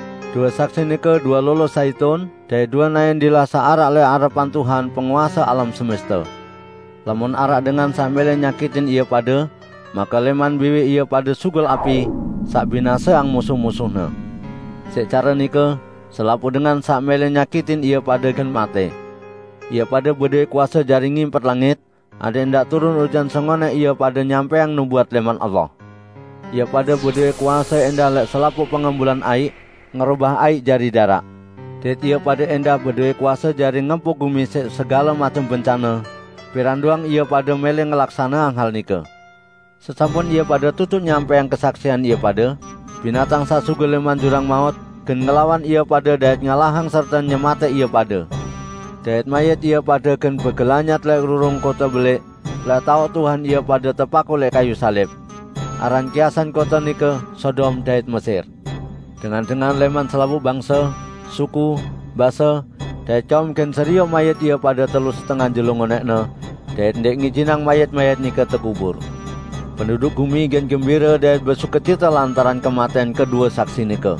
2 saksi nika 2 lolo saitun, dan 2 nayan dilasa arak le harapan Tuhan penguasa alam semesta. Lamun arak dengan sambil nyakitin ia pada, maka leman biwi ia pada sugul api, sak binasa ang musuh-musuhna. Secara nika, selapu dengan sambil nyakitin ia pada gen mate. Ia pada berdaya kuasa jari ngimpet langit, ada ndak turun hujan sengone ia pada nyampeang nubuat leman Allah. Ia pada berdaya kuasa endah lek selapu pengembulan air, ngerubah air jari darak. Dan ia pada endah berdaya kuasa jari ngempuk bumi segala macam bencana. Piranduang ia pada mele ngelaksana hal nika. Sesampun ia pada tutup nyampe yang kesaksian ia pada, binatang sasuge leman jurang maut, gen ngelawan ia pada dayat ngalahang serta nyemate ia pada. Dayat mayat ia pada gen begelanyat lek rurung kota belik, lek tau Tuhan ia pada tepaku lek kayu salib. Aran kiasan kota nika Sodom dayat Mesir. Dengan leman selabu bangsa, suku, bahasa, dayat kaum gen serio mayat ia pada telus setengah jelungonekna, dayat ndek ngijinang mayat-mayat nika terkubur. Penduduk bumi gen gembira dan bersukacita lantaran kematian kedua saksi nika.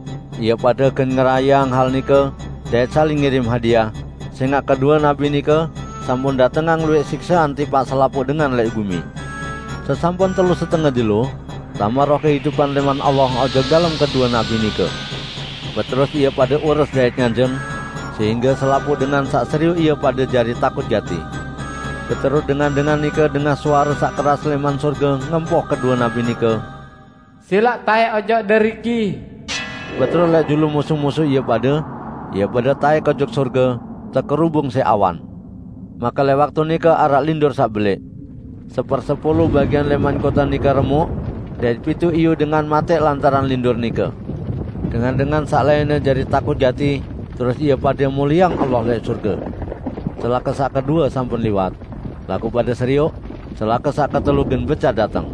Ia pada gen ngerayang hal nika dan saling ngirim hadiah. Sehingga kedua nabi nika sampun datengang luwek siksaan tipak selapu dengan lek bumi. Sesampun telus setengah jelo, lama roh kehidupan leman Allah ojok dalam kedua nabi nika. Terus ia pada urus dait nganjeng, sehingga selapu dengan sak seriu ia pada jari takut jati. Terus dengan nika dengan suara sak keras leman surga ngempoh kedua nabi nika. Silak tae ojo deriki. Betul lek julu musuh-musuh ia pada tae kojok surga terkerubung se awan. Maka le waktu nika arak lindur sak belik. 1/10 bagian leman kota nika remuk, dan pitu iu dengan mate lantaran lindur nika. Dengan sak lainnya jadi takut jati, terus ia pada muliang Allah lek surga. Celaka sak kedua sampun liwat. Laku pada seriuk, celaka sak ketelu gen becah datang.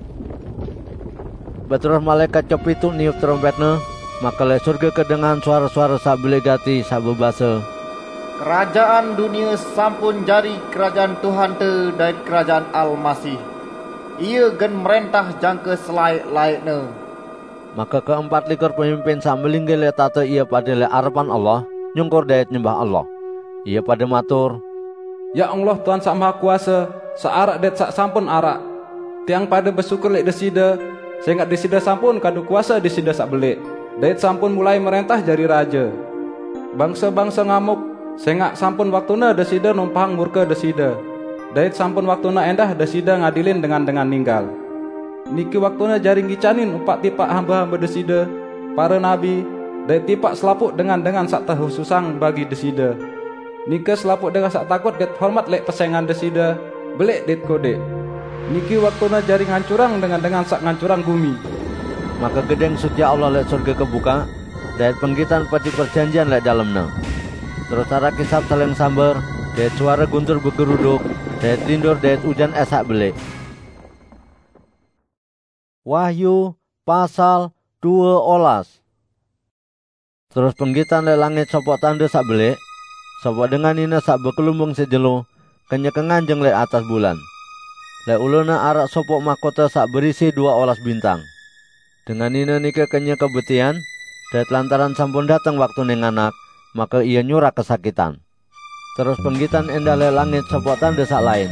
Beterus malaikat cepitu niup trompetna, maka lek surga kedengan suara-suara sak belegati sak bebasa. Kerajaan dunia sampun jari kerajaan Tuhan te dait kerajaan Al-Masih. Ia gen merentah jangka selaik-laikna. Maka keempat likur pemimpin sak melinggih le tata ia pada le arepan Allah, nyungkur dait nyembah Allah. Ia pada matur, Ya Allah Tuhan sak maha kuasa, sak arak det sak sampun arak. Tiang pada bersyukur lek desida, sehingga desida sampun kadu kuasa desida sak belik. Dait sampun mulai merentah jari raja. Bangsa-bangsa ngamuk, sehingga sampun waktuna desida numpang murka desida. Dait sampun waktuna endah desida ngadilin dengan ninggal. Niki waktuna jaring gicanin upak tipak hamba-hamba desida, para nabi, dait tipak selapuk dengan sak tahu susang bagi desida. Niki selapuk dengan sak takut get hormat lek pesengan desida, belik dit kode. Niki waktuna jaring ngancurang dengan sak ngancurang bumi. Maka gedeng suci Allah lek surga kebuka, dait penggitan pati perjanjian lek dalemna. Terus arah kisap saling sambar, dait suara guntur begeruduk, dait lindur dait hujan esak belik. Wahyu pasal 12. Terus penggitan le langit sopok tanda sak belik, sopok dengan ina sak bekelumbung sejelo, kenyekenganjeng le atas bulan. Le uluna arak sopok mahkota sak berisi 12 bintang. Dengan ina nika kenya kebetian, dan lantaran sampun datang waktu ning anak, maka ia nyurah kesakitan. Terus penggitan endah le langit sopok tanda sak lain.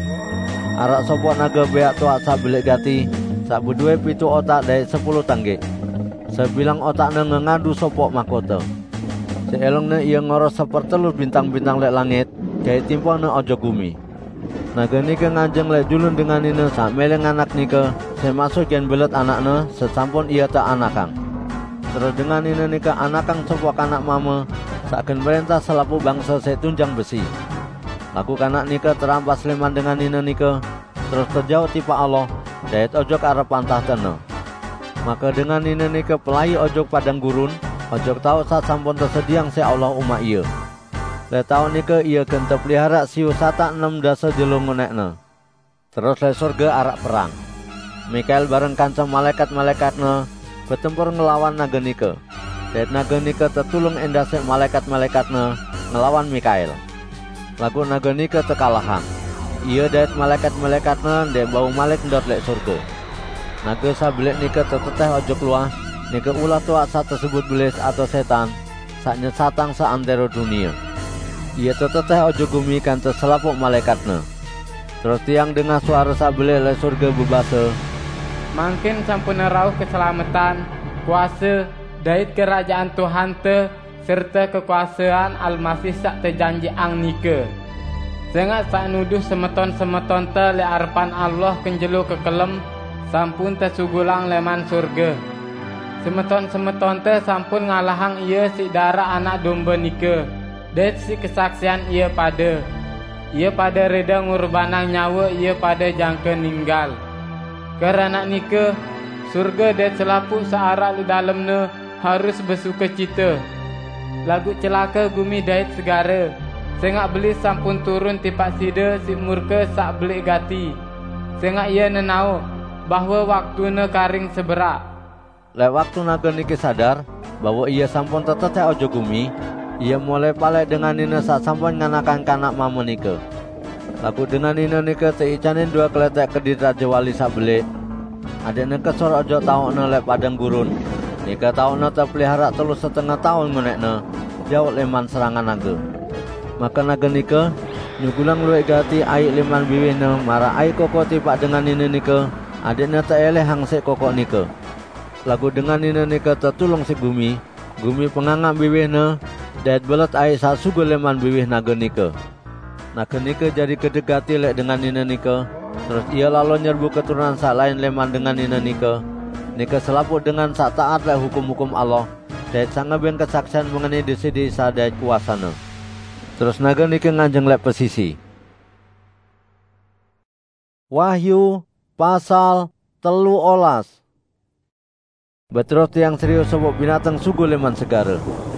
Arak sopok naga beak tuak sak belik gati, sak bedue pitu otak dari 10 tangge. Sebilang otaknya ngengadu sopok mahkota. Seelongnya ia ngoros 1/3 bintang-bintang lek langit, jahit timpangnya ojo bumi. Naga nika nganjeng lek julun dengan ini sak meleng anak nika, semasuk gen belet anaknya sesampun ia tak anakang. Terus dengan ini nika anakang sopok anak mama, sakgen perintah selapu bangsa setunjang besi. Laku kanak nika terampas leman dengan ini nika, terus terjauh tipa Allah, dait ojok arep pantah tena. Maka dengan ini nika pelai ojok padang gurun, ojok tahu saat sampun tersediang se Allah umat ia. Le tahu nika ia kenta pelihara siu sata 6 dasa jelo ngunekna. Terus le surga arak perang. Mikael bareng kancang malaikat-malaikatna bertempur ngelawan naga nika. Dait naga nika tertulung endah se malaikat-malaikatna ngelawan Mikael. Lagu naga nika tekalahan. Ia dait malaikat-malaikatna dek bau malik ndot lek surga. Naga sabelik nika teteteh ojok luah, nika ulah tuak sa tersebut belis atau setan, saknya satang saantero dunia. Ia teteteh ojok bumi kan terselapuk malaikatna. Terus tiang dengan suara sabelik lek surga bebasa, Mangkin sampun rauh keselamatan, kuasa, dait kerajaan Tuhan te, serta kekuasaan Al-Masih sak terjanji ang nika. Sengat sak nuduh semeton-semeton te le arepan Allah kenjelo kekelem, sampun tersugulang leman surga. Semeton-semeton te sampun ngalahang ia si darah anak domba nika, dait si kesaksian ia pada. Ia pada reda ngurbanang nyawa ia pada jangka ninggal. Kerana nika, surga dait selapuk searah di dalamnya harus bersuka cita. Lagu celaka gumi dait segara, sengak beli sampun turun tipak sida si murka sak belik gati. Sengak ia nenau bahwa waktuna karing seberak. Lek waktu naga niki sadar bahwa ia sampun teteteh ojo gumi, ia mulai palek dengan nina sak sampun nganakan kanak mama nika. Laku dengan nina nika teicanin 2 keletek kedit raja wali sak belik. Adeknya kesor ojo taukna lek padang gurun. Nika taukna terpelihara 3,5 tahun ngunekna, jauh leman serangan naga. Maka naga nika nyugulang luwek gati aik leman biwihna marah aik koko tipak dengan nina nika. Adeknya tak eleh hang sek kokok nika. Lagu dengan nina nika tertulung si bumi, Gumi pengangap bibihna, daet belet air sak sugu leman bibih naga nika. Naga nika jadi kedekati lek dengan nina nika. Terus ia lalu nyerbu keturunan sak lain leman dengan nina nika. Nika selaput dengan sak taat lek hukum-hukum Allah. Daet sak ngeben kesaksian mengenai Deside Isa daet kuasana. Terus naga nika nganjeng lek pesisi. Wahyu pasal 13. Beterus tiang serius sebab binatang sugu leman segara.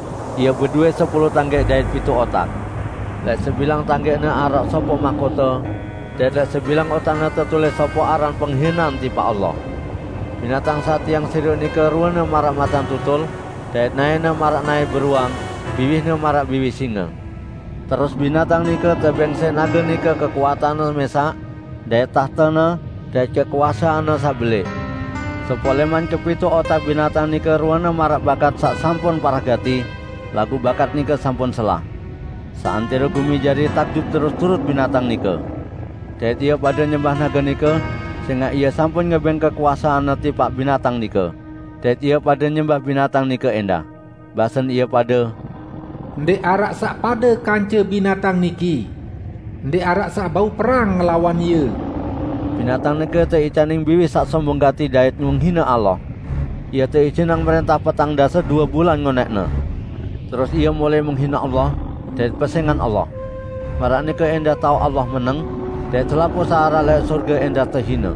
Ia berdua 10 tanggek daet 7 otak. Lek sebilang tanggekna arak sopo mahkota. Dan lek sebilang otakna tertulis sopo aran penghinaan tipa Allah. Binatang saat tiang serius ni keruana marak matan tutul. Daet naena marak naik beruang. Bibihna marak bibih singa. Terus binatang ni ke tebengse naga ni ke kekuatanna mesak. Daet tahtana, daet kekuasaanna sabele. Sepoleman kepitu otak binatang ni ke ruana marak bakat sak sampun paragati. Lagu bakat ni ke sampun selah. Saantero gumi jadi takjub terus turut binatang ni ke. Daet ia pada nyembah naga ni ke, sehingga ia sampun ngebeng kekuasaan tipak binatang ni ke. Daet ia pada nyembah binatang ni ke endah. Basen ia pada, Ndek arak sak pada kanca binatang niki. Ndek arak sak bau perang ngelawan ia. Binatang neke teicaning biwi sak sombong gati daet menghina Allah. Ia teicinang merentah petang dasa 2 bulan ngonekna. Terus ia mulai menghina Allah daet pesengan Allah. Marak neke endah tahu Allah menang, daet selapu sahara lek surga endah terhina.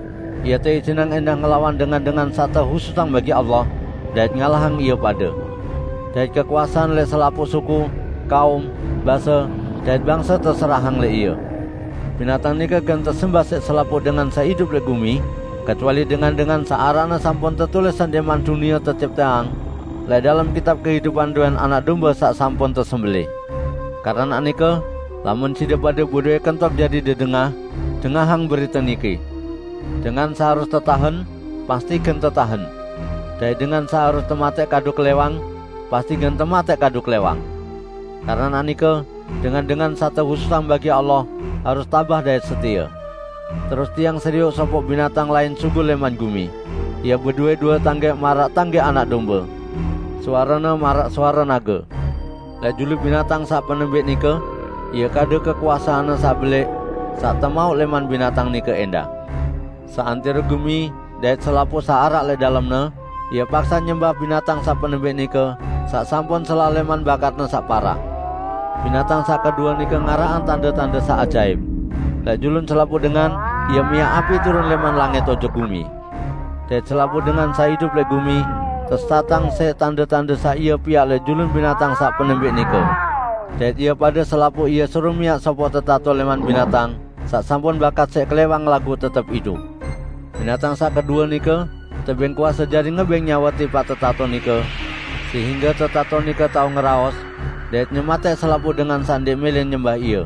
Ia teicinang endah ngelawan dengan sata husutang bagi Allah, daet ngalahang ia pada. Daet kekuasaan lek selapu suku, kaum, basa, daet bangsa terserahang lek ia. Binatang ni kan tersembah selapu dengan sehidup le gumi, kecuali dengan searana sampun tertulis sandeman dunia terciptaan, le dalam kitab kehidupan duen anak domba sak sampun tersembelih. Karena nika, lamun sida pada budaya kentok jadi dedengah, dengahang berita niki. Dengan seharus tertahan, pasti gen tertahan. Dan dengan seharus tematek kadu kelewang, pasti gen tematek kadu kelewang. Karena nika, dengan satu khususan bagi Allah, harus tabah daet setia. Terus tiang serius sopok binatang lain sugu leman gumi. Ia berdua-dua tanggek marak tanggek anak domba. Suarana marak suara naga. Lek julu binatang sak penembik nika, ia kade kekuasaan sak belik, sak temau leman binatang nika endah. Saantero gumi daet selapu sak arak le dalamna, ia paksa nyembah binatang sak penembik nika, sak sampun selaleman bakatna sak parah. Binatang sak kedua nika ngaraan tanda-tanda sak ajaib. Lek julun selapu dengan ia mia api turun leman langit ojo gumi. Daet selapu dengan sa hidup le gumi, terstatang se tanda-tanda sak ia pihak le julun binatang sak penembik nika. Daet ia pada selapu ia suruh miak sopo tetato leman binatang, sak sampun bakat se kelewang lagu tetap hidup. Binatang sak kedua nika tebeng kuasa jadi ngebeng nyawa tipak tetato nika, sehingga tetato nika tahu ngeraos. Daet nyemate selapu dengan sandek melin nyembah ia.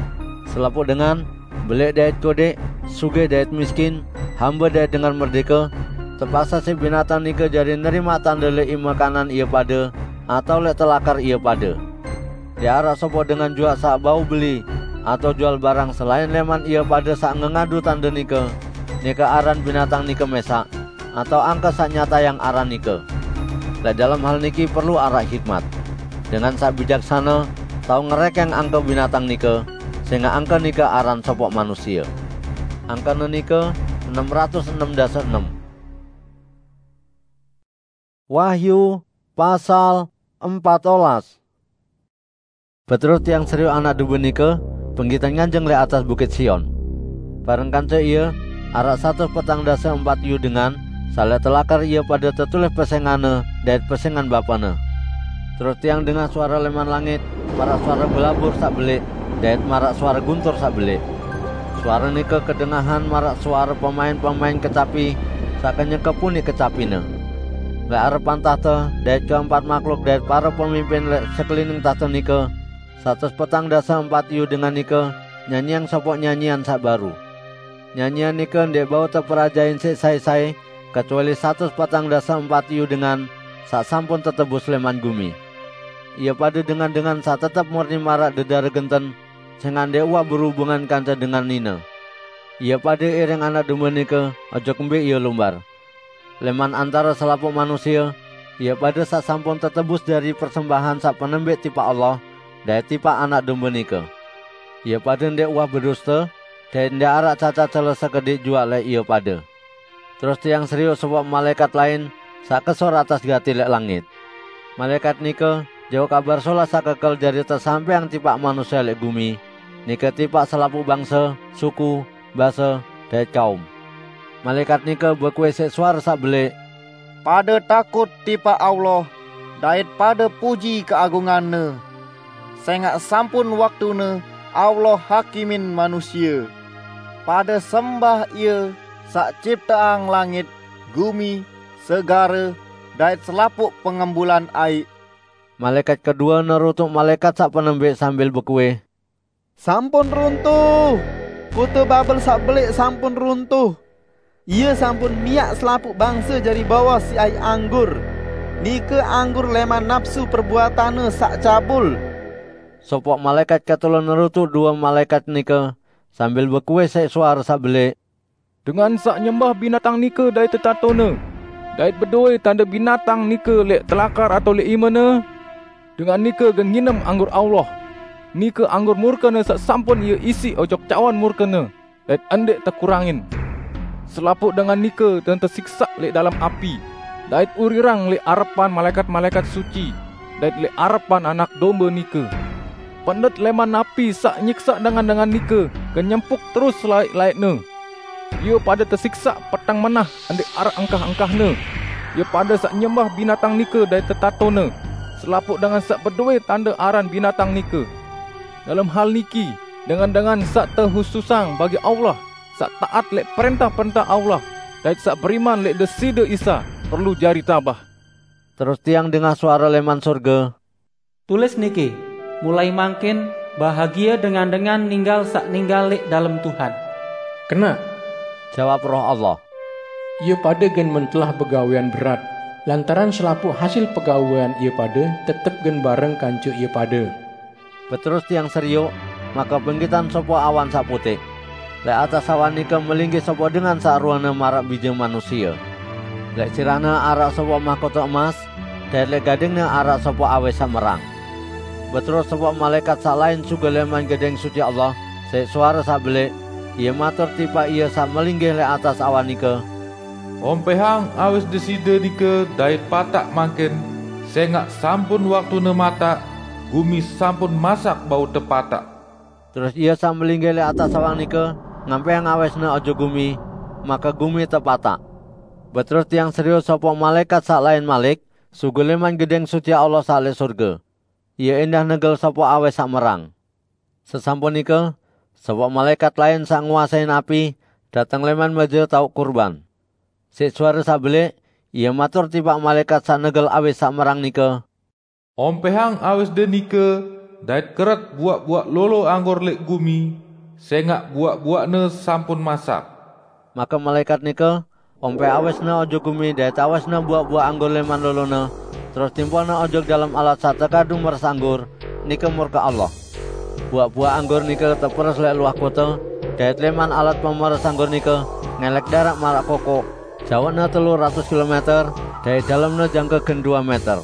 Selapu dengan belek daet kodek, suge daet miskin, hamba daet dengan merdeka. Terpaksa si binatang nika jadi nerima tanda le makanan ia pada, atau le telakar ia pada. Diarah sopo dengan jual sak bau beli, atau jual barang selain leman ia pada sak ngengadu tanda nika. Nika aran binatang nika mesak, atau angka sak nyata yang aran nika. Le dalam hal niki perlu arah hikmat. Dengan sak bijaksana, tahu ngerekeng angka binatang nika, sehingga angka nika aran sopok manusia. Angka nika 606-6. Wahyu pasal 14. Beterus tiang serius anak dubu nika, penggitan nganjeng le atas bukit Sion. Bareng kanca ia, arak 1 petang dasa 4 yu dengan, salah telakar ia pada tertulis pesengane, daet pesengan bapana. Terus tiang dengar suara leman langit, marak suara belabur sak belik, daet marak suara guntur sak belik. Suara nika kedengahan marak suara pemain-pemain kecapi, sakanya kepuni kecapina. Lek arepan tahta, daet keempat makhluk daet para pemimpin lek sekeliling tahta nika, 100 petang dasa 4 yu dengan nika, nyanyian sopok nyanyian sak baru. Nyanyian nika ndek bau terperajain sik sai-sai, kecuali 100 petang dasa 4 yu dengan, sak sampun tetebus leman gumi. Ia pada dengan sak tetap murni marak dedara genten, sengan dewa berhubungan kanca dengan nina. Ia pada ireng anak domba nika, ojo kembe ia lumbar. Leman antara selapu manusia, Ia pada sak sampun tertebus dari persembahan sak penembik tipa Allah dari tipa anak domba nika. Ia pada ndek wah berdusta dan ndek arak cacat cela sekedik jual lek ia pada. Terus tiang serius sebab malaikat lain sak kesor atas gati lek langit. Malaikat nika jauh kabar solah sak kekel jadi tersampaiang tipa manusia lek bumi. Nika tipa selapu bangsa, suku, bahasa, dan kaum. Malaikat nika berkue suara sak belik. Pada takut tipa Allah, dait pada puji keagungannya. Sengak sampun waktune Allah hakimin manusia. Pada sembah ia sak ciptaan langit, bumi, segara, dait selapuk pengembulan air. Malaikat kedua nerutuk malaikat sak penembik sambil berkue. Sampun runtuh. Kota Babel sak belik sampun runtuh. Ia sampun miak selapuk bangsa dari bawah si ai anggur. Nika anggur leman nafsu perbuatannya sak cabul. Sopok malaikat ketulun nerutuk dua malaikat nika sambil berkue suara sak belik. Dengan sak nyembah binatang nika dari tetatona. Dari berdua tanda binatang nika lek telakar atau lek imana. Dengan nika genginem anggur Allah. Nika anggur murkana sak sampun ia isi ojok cawan murkana. Dan andek terkurangin. Selapuk dengan nika dan tersiksa lek dalam api. Dait urirang lek arepan malaikat-malaikat suci. Dait lek arepan anak domba nika. Pendet leman api sak nyiksa dengan nika. Kenyempuk terus laik-laikna. Ia pada tersiksa petang menah andek arak angkah-angkahna. Ia pada sak nyembah binatang nika dait tetatona. Selapuk dengan sak berdua tanda aran binatang nika. Dalam hal niki, dengan sak terhususang bagi Allah. Sak taat lek perintah-perintah Allah. Dan sak beriman lek desida Isa. Perlu jari tabah. Terus tiang dengar suara leman surga. Tulis niki, mulai mangkin bahagia dengan ninggal sak ninggal lek dalam Tuhan. Kena. Jawab roh Allah. Ia pada gen mentelah begawian berat. Lantaran selapuk hasil pegawaian ia pada tetap gen bareng kancu ia pada. Beterus tiang seriuk, maka bangkitan sopo awan sak putih. Lek atas awan nika melinggi sopo dengan saruana marak biji manusia. Lek cirana arak sopo mahkota emas, dan lek gadingnya arak sopo awe samerang. Beterus sopo malaikat sak lain suga leman gedeng suci Allah, suara sak belik, ia matur tipa ia sak melinggi lek atas awan nika. Ompehang awis deside nika dait patak makin, sengak sampun waktu ne matak, gumi sampun masak bau tepatak. Terus ia sak melinggi lek atas awan nika, ngampehang awesna ojo gumi, maka gumi tepatak. Beterus tiang serius sopo malaikat sak lain malik, suguleman gedeng suci Allah sak le surga. Ia indah negel sopo awes sak merang. Sesampun nika, sopo malaikat lain sak nguasain api, datang leman meja tauk kurban. Sik suara sak belik, ia matur tiba malaikat sak negel awes sak merang nika. Ompehang awes de nika, dait keret buak-buak lolo anggur lek gumi, sengak buak-buakne sampun masak. Maka malaikat nika ompe awesna ojo gumi dait awesna buak-buak anggur leman lolona. Terus timpolna ojok dalam alat sak tekadung meres anggur, nika murka Allah. Buak-buak anggur nika terperes lek luah kota, dait leman alat pemeres anggur nika ngelek darak marak koko. Jawana 300 km, dait dalamna jangka gen 2 meter.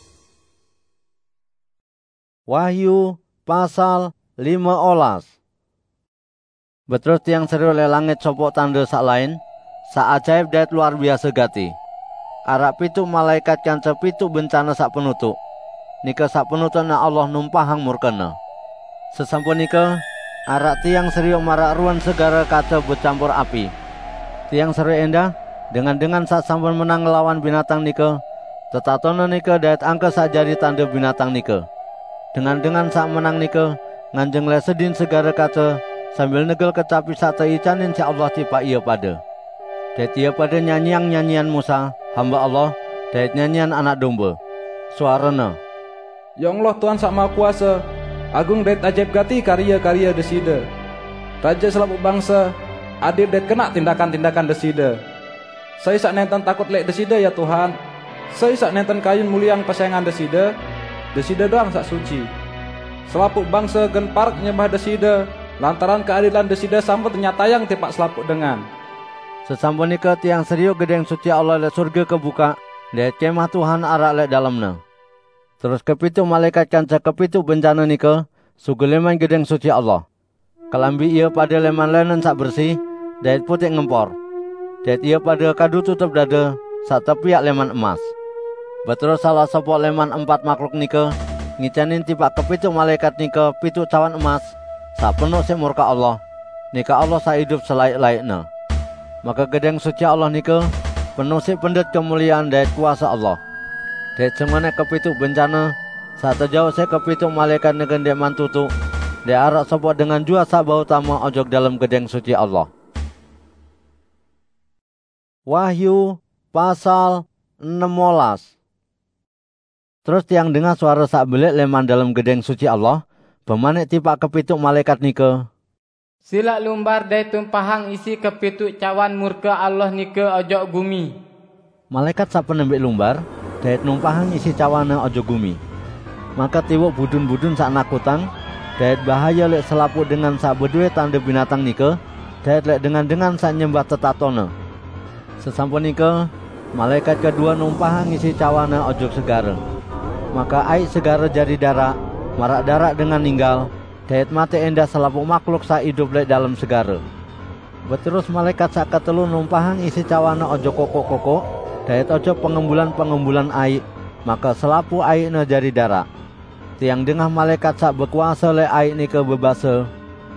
Wahyu pasal 15. Beterus tiang seru le langit sopok tanda sak lain, sak ajaib dait luar biasa gati. Arak pitu malaikat kanca pitu bencana sak penutuk. Nika sak penutuna Allah numpahang murkana. Sesampun nika, arak tiang seriuk marak ruan segara kaca bercampur api. Tiang seru endah, dengan sak sampun menang lawan binatang nika, tetatona nika dait angka sak jari tanda binatang nika. Dengan sak menang nika, nganjeng le sedin segara kaca, sambil negel kecapi sak teicanin si Allah tipa ia pada. Dait ia pada nyanyian Musa, hamba Allah, dait nyanyian anak domba. Suarana. Ya Allah Tuhan sak maha kuasa, agung dait ajaib gati karya-karya desida. Raja selapuk bangsa, adil dait kena tindakan-tindakan desida. Saya sak nenten takut lek desida ya Tuhan. Saya sak nenten kayun muliang pasangan desida doang sak suci. Selapuk bangsa gen parek nyembah desida, lantaran keadilan desida sampun nyatayang tipak selapuk dengan. Sesampun nika tiang seriuk gedeng suci Allah le surga kebuka, Dait kemah Tuhan arak lek dalamna. Terus kepitu malaikat kanca kepitu bencana nike sugu leman gedeng suci Allah. Kelambi ia pada leman linen sak bersih, dait putih ngempor. Dait ia pada kadu tutup dada sak tepiak leman emas. Betul salah sopok leman 4 makhluk nike ngicanin tipak kepitu malaikat nike pitu cawan emas sak penuh si murka Allah. Nika Allah sak hidup selaik-laikna. Maka gedeng suci Allah nike penuh si pendet kemuliaan dait kuasa Allah. Dek semana kepitu bencana, saat terjauh saya kepitu malaikat negen dek mantutu, dek arak sopot dengan jua sabau utama ojok dalam gedeng suci Allah. Wahyu pasal 16. Terus tiang dengar suara sak belik leman dalam gedeng suci Allah, pemanik tipak kepitu malaikat nike. Sila lumbar dai tumpahang isi kepitu cawan murka Allah nike ojok gumi. Malaikat sak penembik lumbar, dait numpahang isi cawana ojo gumi. Maka tiwuk budun-budun sak nakutang, dait bahaya lek selapu dengan sak bedue tanda binatang nike, dait lek dengan sak nyembah tetatona. Sesampun nike, malaikat kedua numpahang isi cawana ojo segara. Maka air segara jadi darak, marak darak dengan ninggal, dait mati endah selapu makhluk sak hidup lek dalam segara. Beterus malaikat sak ketelu numpahang isi cawana ojo koko-koko, dait ojo pengembulan air, maka selapu airnya jadi darak. Tiang dengah malaikat sak berkuasa le air nike bebasa.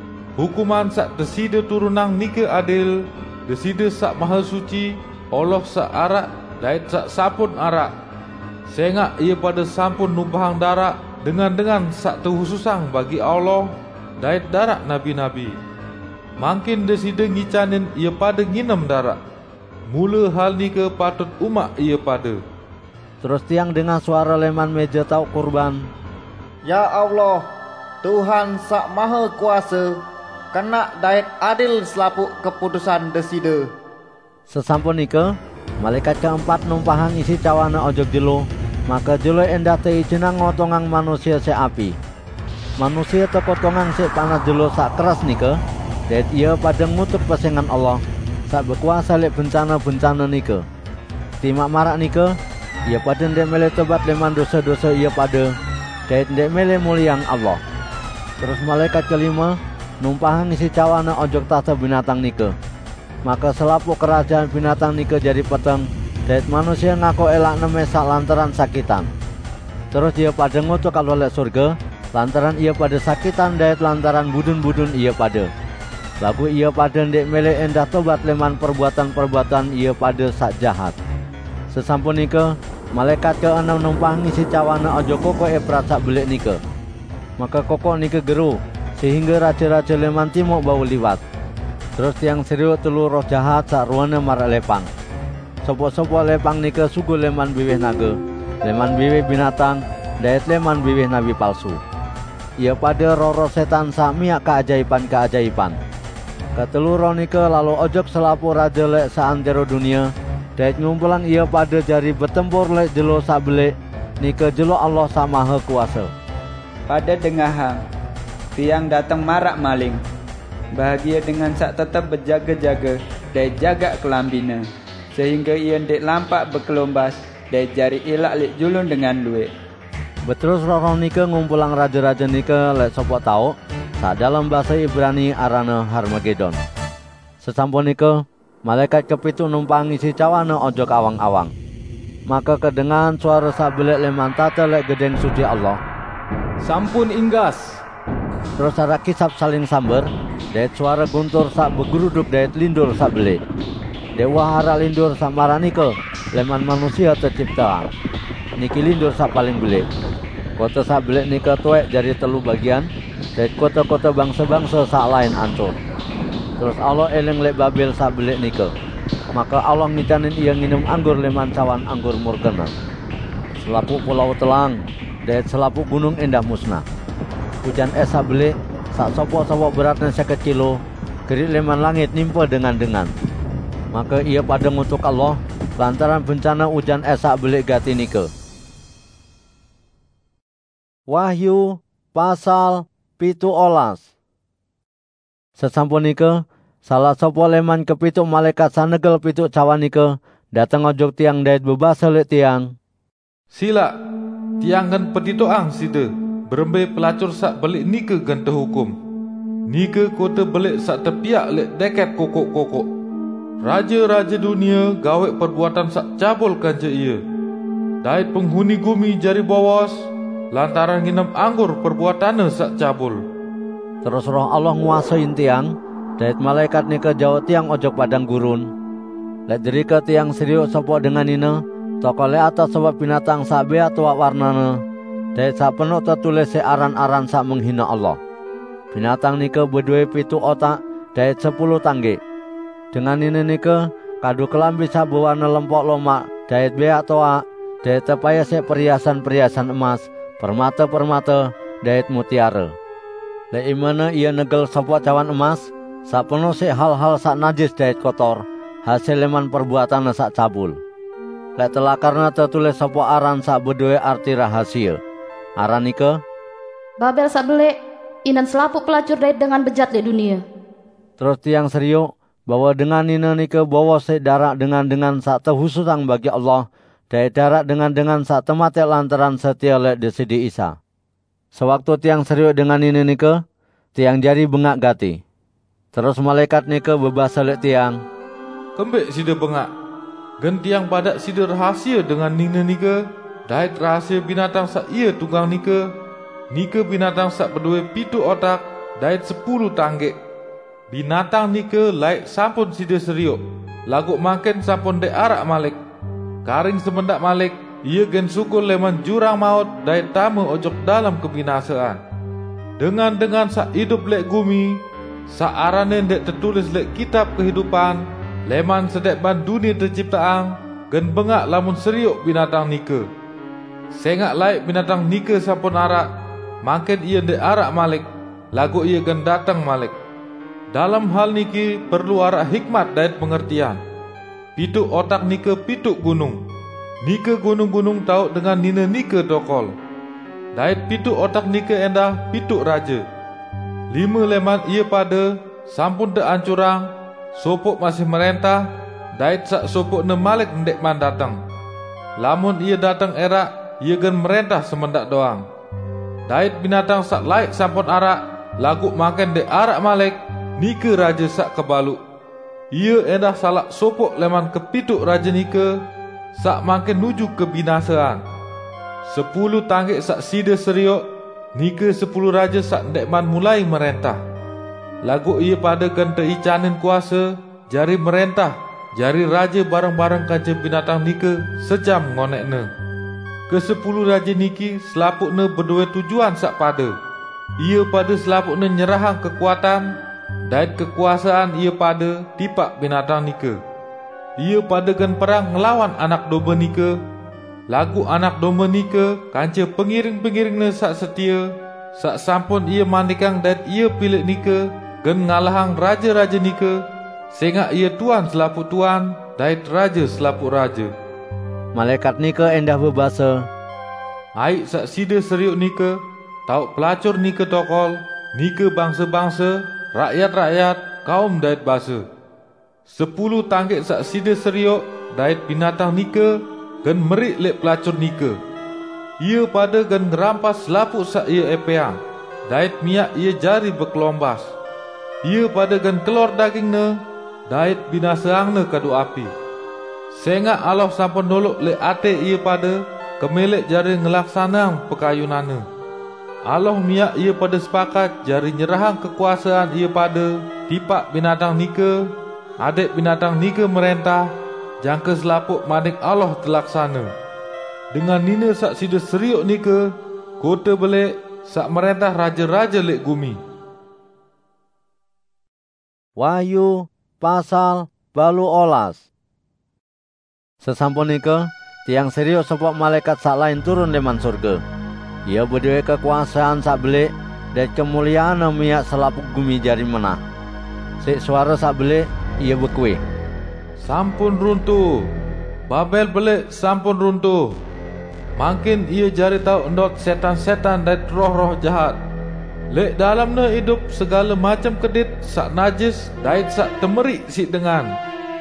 Hukuman sak deside turunang nike adil, deside sak maha suci, Allah sak arak, dait sak sampun arak. Sengak ia pada sampun numpahang darak dengan sak terhususang bagi Allah, dait darak nabi-nabi. Mangkin deside ngicanin ia pada nginem darak. Mula hal ni ke patut umak ia pada. Terus tiang dengar suara leman meja tauk kurban. Ya Allah, Tuhan sak maha kuasa, kena dait adil selapu keputusan deside. Sesampun nike, malaikat keempat numpahang isi cawana ojok jelo, maka jelo endah tei jenang ngotongang manusia se api. Manusia tekotongang se panas jelo sak keras nike, dait ia pada ngutuk pesengan Allah. Sak berkuasa lek bencana-bencana nike. Timak marak nike, ia pada ndek mele tobat leman dosa-dosa ia pada, dait ndek mele muliang Allah. Terus malaikat kelima numpahang isi cawana ojok tahta binatang nike. Maka selapu kerajaan binatang nike jadi peteng, dait manusia ngako elak neme sak lantaran sakitan. Terus ia pada ngutuk kalau lek surga, lantaran ia pada sakitan dait lantaran budun-budun ia pada. Lagu ia pada ndek mele endah tobat leman perbuatan-perbuatan ia pada sak jahat. Sesampun nike, malaikat ke-6 numpang isi cawana ojo koko eprat sak belik nike. Maka koko nike geru, sehingga raja-raja leman timuk bau liwat. Terus tiang seriu telu roh jahat sak ruana marak lepang. Sopo-sopo lepang nike sugu leman biwih naga, leman biwih binatang, dait leman biwih nabi palsu. Ia pada roh-roh setan sak miak keajaiban-keajaiban. Keteluron nike lalu ojok selapu raja lek saantero dunia, dait ngumpulan ia pada jari bertempur lek jelo sak belik, nike jelo Allah sak maha kuasa. Pada dengahang, tiang datang marak maling, bahagia dengan sak tetap berjaga-jaga, dait jaga kelambina, sehingga ia ndek lampak berkelombas, dait jari ilak lek julun dengan duit. Beterus roh nike ngumpulang raja-raja nike lek sopo tau, sak dalam bahasa Ibrani arana Harmagedon. Sesampun nike, malaikat kepitu numpang isi cawana ojok awang-awang. Maka kedengaran suara sak belik leman tata lek gedeng suci Allah. Sampun inggas. Terus ada kisap saling samber, dait suara guntur sak begeruduk dait lindur sak belik. Dewa hara lindur sak maranike, leman manusia tercipta. Niki lindur sak paling belik. Kota sak belik nike tuek jadi telu bagian, dait kota-kota bangsa-bangsa sak lain ancur. Terus Allah eleng lek Babel sak belik nike. Maka Allah ngicanin ia nginum anggur leman cawan anggur murkena. Selapu pulau telang, dait selapu gunung endah musnah. Hujan es sak belik, sak sopo-sopo beratnya 50 kilo, gerik leman langit nimpa dengan. Maka ia pada ngutuk Allah, lantaran bencana hujan es sak belik gati nike. Wahyu pasal 17. Sesampun nike, salah sopo leman kepitu malaikat sanegel pitu cawan nike datang ojok tiang dait bebasa lek tiang. Sila, tiang kan petitoang sida, berembe pelacur sak belik nike kan terhukum. Nike kota belik sak tepiak lek deket kokok-kokok. Raja-raja dunia gawe perbuatan sak cabul kanja ia. Dait penghuni gumi jari bawas, lantaran nginep anggur perbuatannya sak cabul. Terus roh Allah nguasain tiang, dait malaikat nike jauh tiang ojok padang gurun. Lek diri ke tiang serius sopo dengan ina, toko le atas sebab binatang sak bea tua warnana, dait sak penuh tertulis aran-aran sak menghina Allah. Binatang nike berdua 7 otak, dait 10 tangge. Dengan ini nike, kadu kelambi sak berwarna lempok lomak, dait bea tua, dait tepaya perhiasan-perhiasan emas, permata-permata, dait mutiara. Lek imana ia negel sopo cawan emas, sak penuh hal-hal sak najis dait kotor, hasil leman perbuatan sak cabul. Lek telah karena tertulis sopo aran sak berdua arti rahasia. Aran nike, Babel sak belek, inan selapuk pelacur dait dengan bejat di dunia. Terus tiang seriuk, bahwa dengan ina nike bawa darak dengan sak terhusutang bagi Allah, dait darak dengan sak temate lantaran setia lek desidi Isa. Sewaktu tiang seriuk dengan ini nike, tiang jari bengak gati. Terus malaikat nike bebasa lek tiang, Kembek sida bengak, gen tiang padak sida rahasia dengan nina nike, dait rahasia binatang sak ia tunggang nike, nike binatang sak berdua 7 otak, dait 10 tanggek. Binatang nike laik sampun sida seriuk, lagu makin sampun dek arak malik. Karing semendak malik, ia gen sukul leman jurang maut, dait tamu ojok dalam kebinasaan. Dengan sak hidup lek gumi, sak aranen dek tertulis lek kitab kehidupan, leman sedek ban dunia terciptaan, gen bengak lamun seriuk binatang nike. Sengak laik binatang nike sampun arak, makin ia dek arak malik, lagu ia gen datang malik. Dalam hal niki perlu arak hikmat dait pengertian. 7 otak nike 7 gunung. Nike gunung-gunung tahu dengan nina nike dokol. Dait 7 otak nike endah 7 raja. 5 leman ia pada sampun de ancurang, sopok masih merentah, dait sak sopok ne malik ndek man datang. Lamun ia datang erak, ia gen merentah semendak doang. Dait binatang sak laik sampun arak, lagu makan dek arak malik, nike raja sak kebaluk. Ia endah salak sopok leman kepituk raja nike, sak makin nuju kebinasaan. 10 tanggik sak sida seriuk, nike 10 raja sak ndek man mulai merentah. Lagu ia pada kan teicanin kuasa, jari merentah, jari raja bareng-bareng kaca binatang nike sejam ngonekne. Ke-10 raja niki selapukne berdua tujuan sak pada. Ia pada selapukne nyerahang kekuatan, dait kekuasaan ia pada tipak binatang nike. Ia pada kan perang ngelawan anak domba nike. Lagu anak domba nike kanca pengiring-pengiringnya sak setia, sak sampun ia mandikang dait ia pilih nike, gen ngalahang raja-raja nike, sehingga ia tuan selaput tuan, dait raja selaput raja. Malaikat nike endah berbasa, Aik sak sida seriuk nike, tahu pelacur nike tokol, nike bangsa-bangsa, rakyat-rakyat, kaum dait basa. 10 tanggik sak sida seriuk, dait binatang nike, gen merik lek pelacur nike. Ia pada gen ngerampas selaput sak ia epeang, dait miak ia jari berkelombas. Ia pada gen kelor dagingnya, dait binasaangnya kadu api. Sehingga Allah sampun nolok lek ate ia pada, kemelek jari ngelaksanang pekayunannya. Allah miak ia pada sepakat jari nyerahang kekuasaan ia pada, tipak binatang nike, adik binatang nike merentah, jangka selapuk manik Allah terlaksana. Dengan nina sak sida seriuk nike, kota belik sak merentah raja-raja lek gumi. Wahyu pasal 18. Sesampun nike, tiang seriuk sopok malaikat sak lain turun leman surga. Ia berdua kekuasaan sak belik, dan kemuliaan miak selapuk gumi jari menah. Sik suara sak belik, ia berkuih, Sampun runtuh, Babel belik sampun runtuh. Makin ia jari tahu endot setan-setan dan roh-roh jahat. Lek dalamnya hidup segala macam kedit sak najis, dait sak temerik si dengan.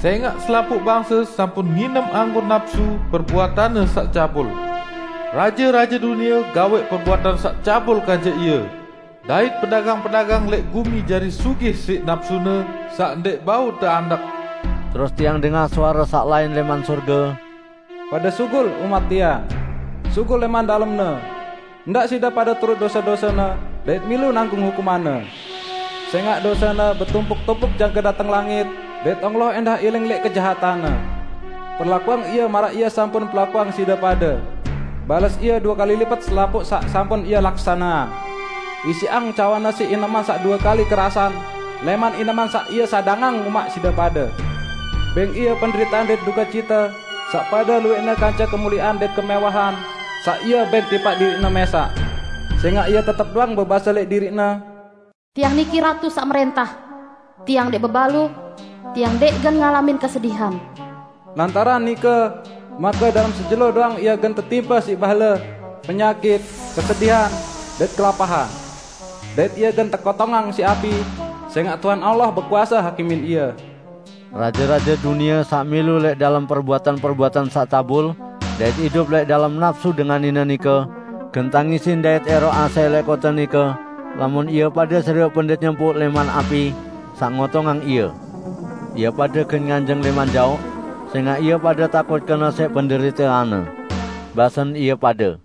Sengak selaput bangsa sampun nginem anggur nafsu perbuatannya sak cabul. Raja-raja dunia gawek perbuatan sak cabul kanja ia. Dait pedagang-pedagang lek gumi jari sugih sik nafsuna sak ndek bau terandak. Terus tiang dengar suara sak lain leman surga. Pada sugul umat dia, sugul leman dalamna. Ndak sida pada turut dosa-dosana, dait milu nanggung hukumanna. Sengak dosana bertumpuk-tumpuk jangka datang langit, dait Allah endah iling lek kejahatanna. Perlakuan ia marak ia sampun pelakuan sida pada. Balas ia 2 kali lipat selaput sak sampun ia laksana. Isi ang cawana si inaman sak 2 kali kerasan, leman inaman sak ia sadangang umak sida pada. Beng ia penderitaan dait duka cita, sak pada luwekna kanca kemuliaan dait kemewahan, sak ia beng tipak dirina mesak. Sehingga ia tetap doang bebasa lek dirina. Tiang niki ratu sak merentah, tiang dek bebalu, tiang dek gen ngalamin kesedihan. Lantaran nika, maka dalam sejelo doang ia gen tertimpa si bahala, penyakit, kesedihan, dait kelapahan. Dait ia gen terkotongang si api, sehingga Tuhan Allah berkuasa hakimin ia. Raja-raja dunia sak milu lek dalam perbuatan-perbuatan sak cabul, dait hidup lek dalam nafsu dengan ina nika, gentangisin dait ero ase lek kota nika, lamun ia pada seriuk pendet nyempuk leman api, sak ngotongang ia. Ia pada gen nganjeng leman jauh, sehingga ia pada takut kena sek penderitaane. Basen ia pada,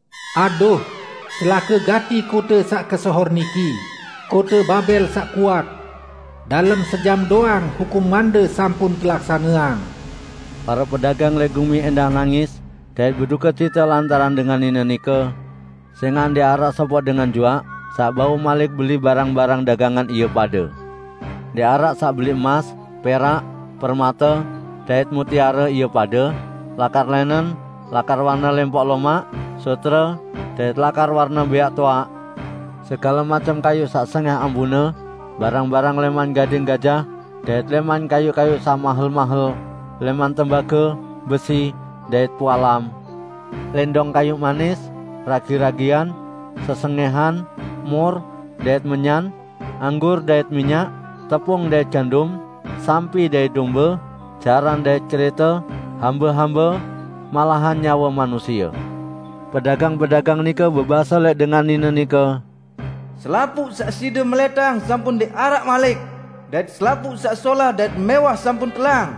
Aduh, celaka gati kota sak kesohor niki, kota Babel sak kuat. Dalam sejam doang hukum manda sampun telaksanaan. Para pedagang legumi endah nangis, dait berduka cita lantaran dengan ina nika, sehingga diarak sepot dengan jua, sak bau malik beli barang-barang dagangan ia pada. Diarak sak beli emas, perak, permata, dait mutiara ia pada, lakar linen, lakar warna lempok lomak, sutra, dait lakar warna beak tua, segala macam kayu sak sengah ambuna, barang-barang leman gading gajah, dait leman kayu-kayu sak mahal-mahal, leman tembaga, besi, dait pualam, lendong kayu manis, ragi-ragian, sesengehan, mur, dait menyan, anggur dait minyak, tepung dait gandum, sampi dait domba, jaran dait cerita, hamba-hamba, malahan nyawa manusia. Pedagang-pedagang nika bebasa lek dengan nina nika, selaput sak sida meletang sampun diarak malik, dait selaput sak solah dait mewah sampun telang.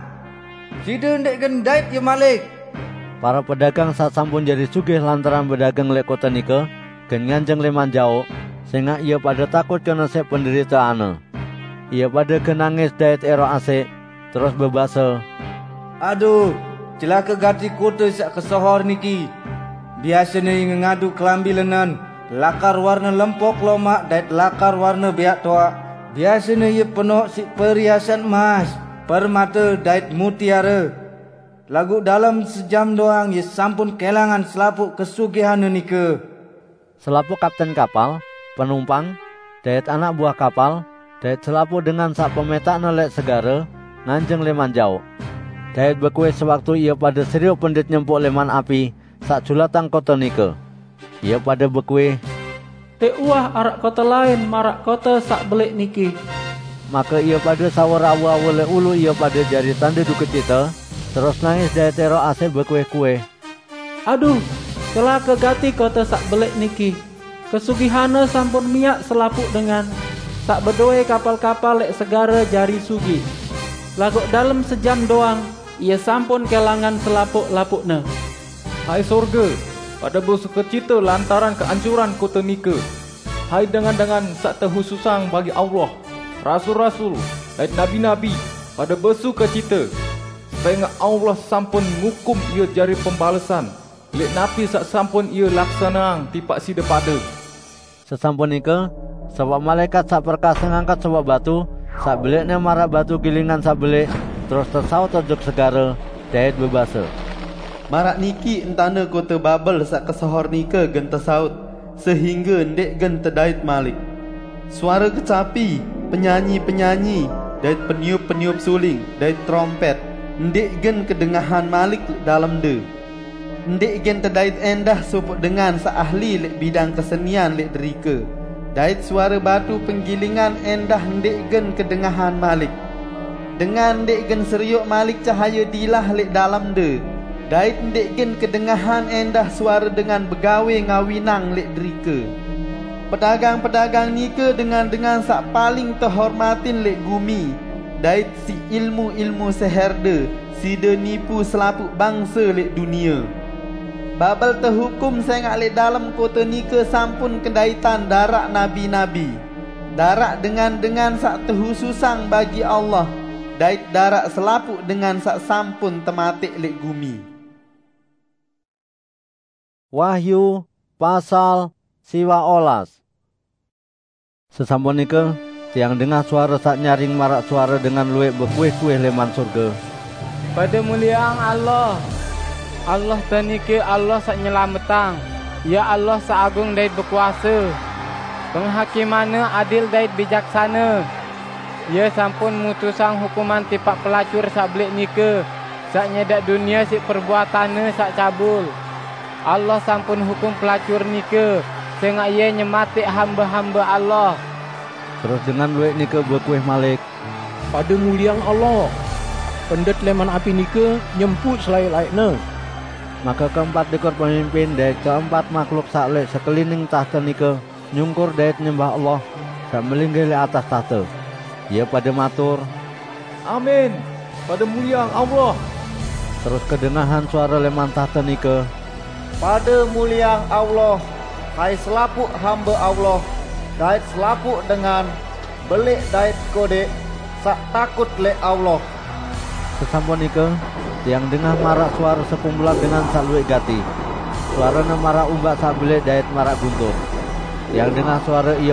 Sida ndek gen dait ye malik. Para pedagang sak sampun jadi sugih lantaran berdagang lek kota nika, gen nganjeng leman jauh, sehingga ia pada takut kena sek penderitaane. Ia pada kenangis dait ero asik, terus bebasa, Aduh, celaka gati kota sak kesohor niki. Biasanya ngadu kelambi lenan, lakar warna lempok lomak dait lakar warna beak tua. Biasanya ia penuh si perhiasan emas, permata dait mutiara. Lagu dalam sejam doang ia sampun kelangan selaput kesugihan nika. Selaput kapten kapal, penumpang, dait anak buah kapal, dait selaput dengan sak pemetak nelek segara, nganjeng leman jauh. Dait bekue sewaktu ia pada seriuk pendet nyempuk leman api, sak julatang kota nika. Ia pada bekue, Te uah arak kota lain marak kota sak belik niki. Maka ia pada sawar awu-awu le ulu ia pada jari tanda duka cita, terus nangis daya tero ase berkue-kue. Aduh, celaka gati kota sak belik niki. Kesugihana sampun miak selapuk dengan sak bedoe kapal-kapal lek segara jari sugi. Lagok dalam sejam doang, ia sampun kelangan selapuk-lapukna. Hai sorga, pada bersuka cita lantaran kehancuran kota nika. Hai dengan sak terhususang bagi Allah, rasul-rasul dan nabi-nabi pada bersuka cita. Sehingga Allah sampun ngukum ia jari pembalasan. Lek napi sak sampun ia laksanang tipak sida pada. Sesampun nika, sebab malaikat sak perkasa ngangkat sebab batu, sak beliknya marah batu gilingan sak belik, terus tersaut tojok segara, dait bebasa. Marak niki entana kota Babel sak kesohor nika gen tersaut, sehingga ndek gen terdait malik. Suara kecapi, penyanyi-penyanyi, dait peniup-peniup suling, dait trompet, ndek gen kedengahan malik dalam de. Ndek gen terdait endah suput dengan seahli lek bidang kesenian lek derika. Dait suara batu penggilingan endah ndek gen kedengahan malik. dengan dek gen seriuk malik cahaya dilah lek dalam de. Dait dek gen kedengahan endah suara dengan begawe ngawinang lek derika. Pedagang-pedagang nike dengan sak paling terhormatin lek gumi. Dait si ilmu-ilmu seherde, si de nipu selaput bangsa lek dunia. Babel terhukum sengak lek dalam kota nike sampun kendaitan darak nabi-nabi. Darak dengan sak terhususang bagi Allah. Dait darak selaput dengan sak sampun tematik lek gumi. Wahyu pasal 18. Sesampun nike, tiang dengar suara sak nyaring marak suara dengan luwek berkuih-kuih leman surga. Pada muliaan Allah, Allah tenike Allah sak nyelametang. Ya Allah sak agung dait berkuasa. Penghakimannya adil dait bijaksana. Ya sampun mutusang hukuman tipak pelacur sak belik nike. Sak nyedak dunia sik perbuatannya sak cabul. Allah sampun hukum pelacur nike. Sengak ia nyematik hamba-hamba Allah. Terus dengan luwek nike berkuih malik. Pada muliaan Allah, pendet leman api nike nyemput selaik-laikna. Maka keempat ekor pemimpin dan keempat makhluk saklek sekeliling tahta nike nyungkur dait nyembah Allah sak melinggih di atas tahta. Ia pada matur, Amin, pada muliaan Allah. Terus kedengahan suara leman tahta nike, Pada muliaan Allah, hai selapuk hamba Allah, dait selapuk dengan belik dait kode sak takut le Allah. Sesampun nike, tiang dengar marak suara sekumpulan dengan saluik gati. Suaranya marak umbak sabile dait marak guntur. Tiang dengar suara ia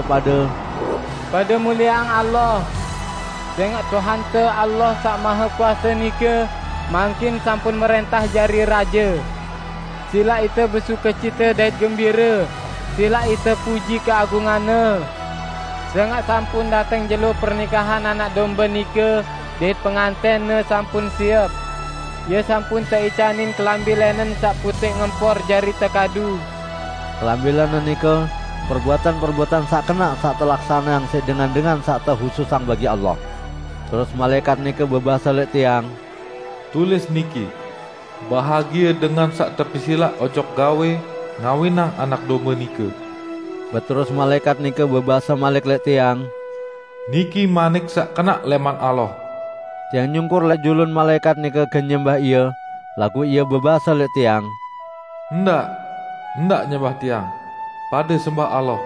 pada muliaan Allah. Dengan Tuhan te Allah sak maha kuasa nike makin sampun merentah jari raja. Sila ite bersukacita dait gembira. Sila ite puji keagungannya. Sangat sampun datang jelo pernikahan anak domba nike. Dait pengantinnya sampun siap. Ia sampun teicanin kelambi linen sak putih ngempor jari tekadu. kelambi linen nike perbuatan-perbuatan sak kena sak telaksana yang dengan sak terhususang bagi Allah. Terus malaikat nike berbahasa lek tiang, Tulis niki, bahagia dengan sak terpisilak ojok gawe ngawinang anak domba nike. Beterus malaikat nike berbahasa malik lek tiang, Niki manik sak kena leman Allah. Tiang nyungkur lek julun malaikat nike kenyembah ia, lagu ia berbahasa lek tiang, Ndak nyembah tiang, pada sembah Allah.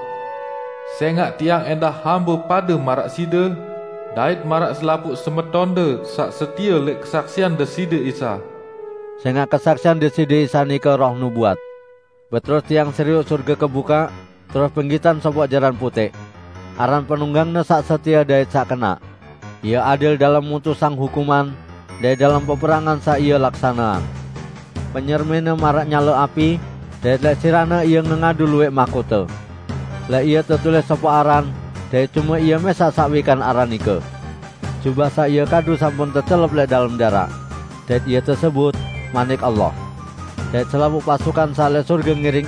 Sengak tiang endah hamba pada marak sida, dait marak selaput semetonde sak setia lek kesaksian deside Isa. Sengak kesaksian deside Isa nike roh nubuat. Beterus tiang serius surga kebuka, terus penggitan sopok jaran putih. Aran penunggangnya sak setia dait sak kena. Ia adil dalam mutusang hukuman, dait dalam peperangan sak ia laksanaan. Penyermene marak nyala api, dait lek sirana ia ngengadu luwek mahkota. Lek ia tertulis sopok aran, dait cuma ia mesak sakwikan aran nike. Jubah sak ia kadu sampun tercelep lek dalam darak. Dait ia tersebut manik Allah. Dait selaput pasukan sak surga ngiring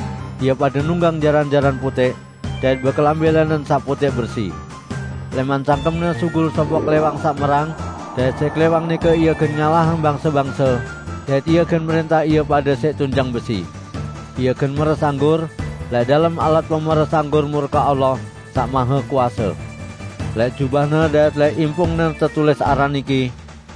ia pada nunggang jaran-jaran putih. Dait berkelambi linen sak putih bersih. Leman cangkemnya sugul sopok lewang sak merang. Dait sek lewang nike ia kenyalahan bangsa-bangsa. Dait ia ken merintah ia pada sek tunjang besi. Ia ken meres anggur. Lek dalam alat pemeres anggur murka Allah sak maha kuasa. Lek jubahnya dait lek impungnya tertulis aran niki,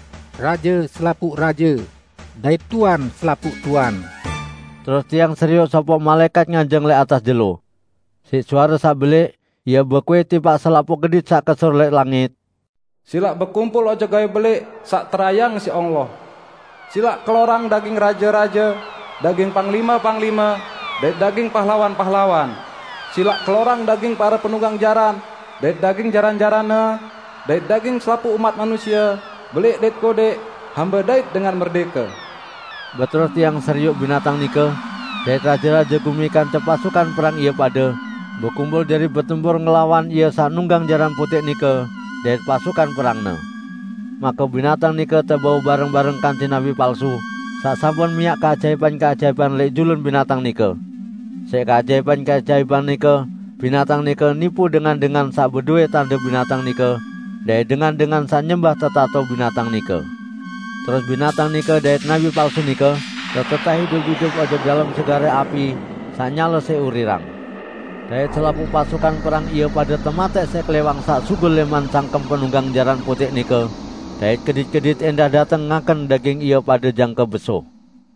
Raja selapuk raja, dait tuan selapuk tuan. Terus tiang serius sopok malaikat ngajeng lek atas jelo. Si suara sak belik, ia berkuih tipak selapuk gedit sak kesur lek langit. Silak berkumpul ojo gawe belik sak terayang si Allah. Silak kelorang daging raja-raja, daging panglima-panglima, dait daging pahlawan-pahlawan. Silak kelorang daging para penunggang jaran, dait daging jaran-jarana, dait daging selapuk umat manusia, belik dait kode, hamba dait dengan merdeka. Betul tiang seriuk binatang nike, dait raja-raja gumikan pasukan perang ia pada, berkumpul dari bertempur ngelawan ia sak nunggang jaran putih nike, dait pasukan perangna. Maka binatang nike terbau bareng-bareng kanti nabi palsu, sak sampun miak keajaiban-keajaiban lek julun binatang nike. Sek keajaiban-keajaiban nike, binatang nike nipu dengan sak berdua tanda binatang nike, daya dengan sak nyembah tetato binatang nike. Terus binatang nike daya nabi palsu nike tetap hidup-hidup aja dalam segare api sak nyala seurirang. Daya selapu pasukan perang ia pada temate sekelewang sak sugul leman cangkem penunggang jaran putih nike. Daya kedit-kedit endah datang ngaken daging ia pada jangka beso.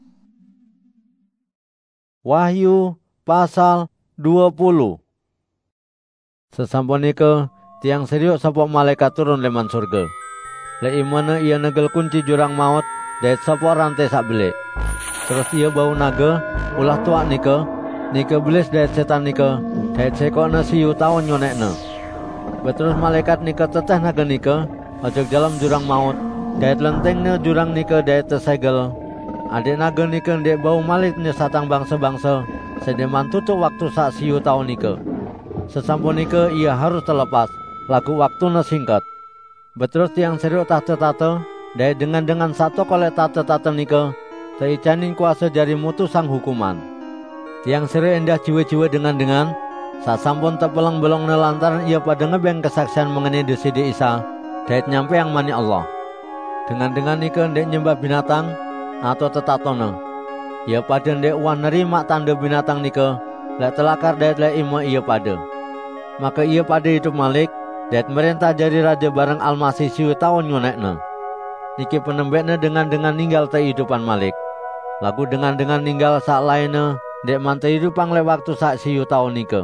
Wahyu pasal 20. Sesampun nike tiang seriuk sapa malaikat turun leman surga. Le imana ia negel kunci jurang maut daya sapa rantai sak belik. Terus ia bau naga ulah tuak nike belis daya setan nike daya sekokna siu tawon nyonekna. Beterus malaikat nike teteh naga nike ojok dalam jurang maut daya lentengna jurang nike daya tersegel. Adik naga nike dek bau maliknya satang bangsa-bangsa sedeman tutup waktu sak siu tawon nike. Sesampun nike ia harus terlepas lagu waktuna singkat. Beterus tiang seriuk tahta-tahta daya dengan satu kolek tahta-tahta nike teicanin kuasa jari mutusang hukuman. Tiang seriuk endah jiwa-jiwa dengan sasampun terpelang-belong lantaran ia pada ngebeng kesaksian mengenai Deside Isa daya nyampe yang mani Allah. Dengan nike ndek nyembah binatang atau tetatona. Ia pada ndek wan nerima tanda binatang nike lek telakar daya lek ima ia pada. Maka ia pada hidup malik daya merintah jadi raja bareng Almasih siu tahun nyonekna. Niki penembekna dengan ninggal kehidupan malik. Lagu dengan ninggal sak lainnya dek mantai hidupang lek waktu sak siu tahun nike.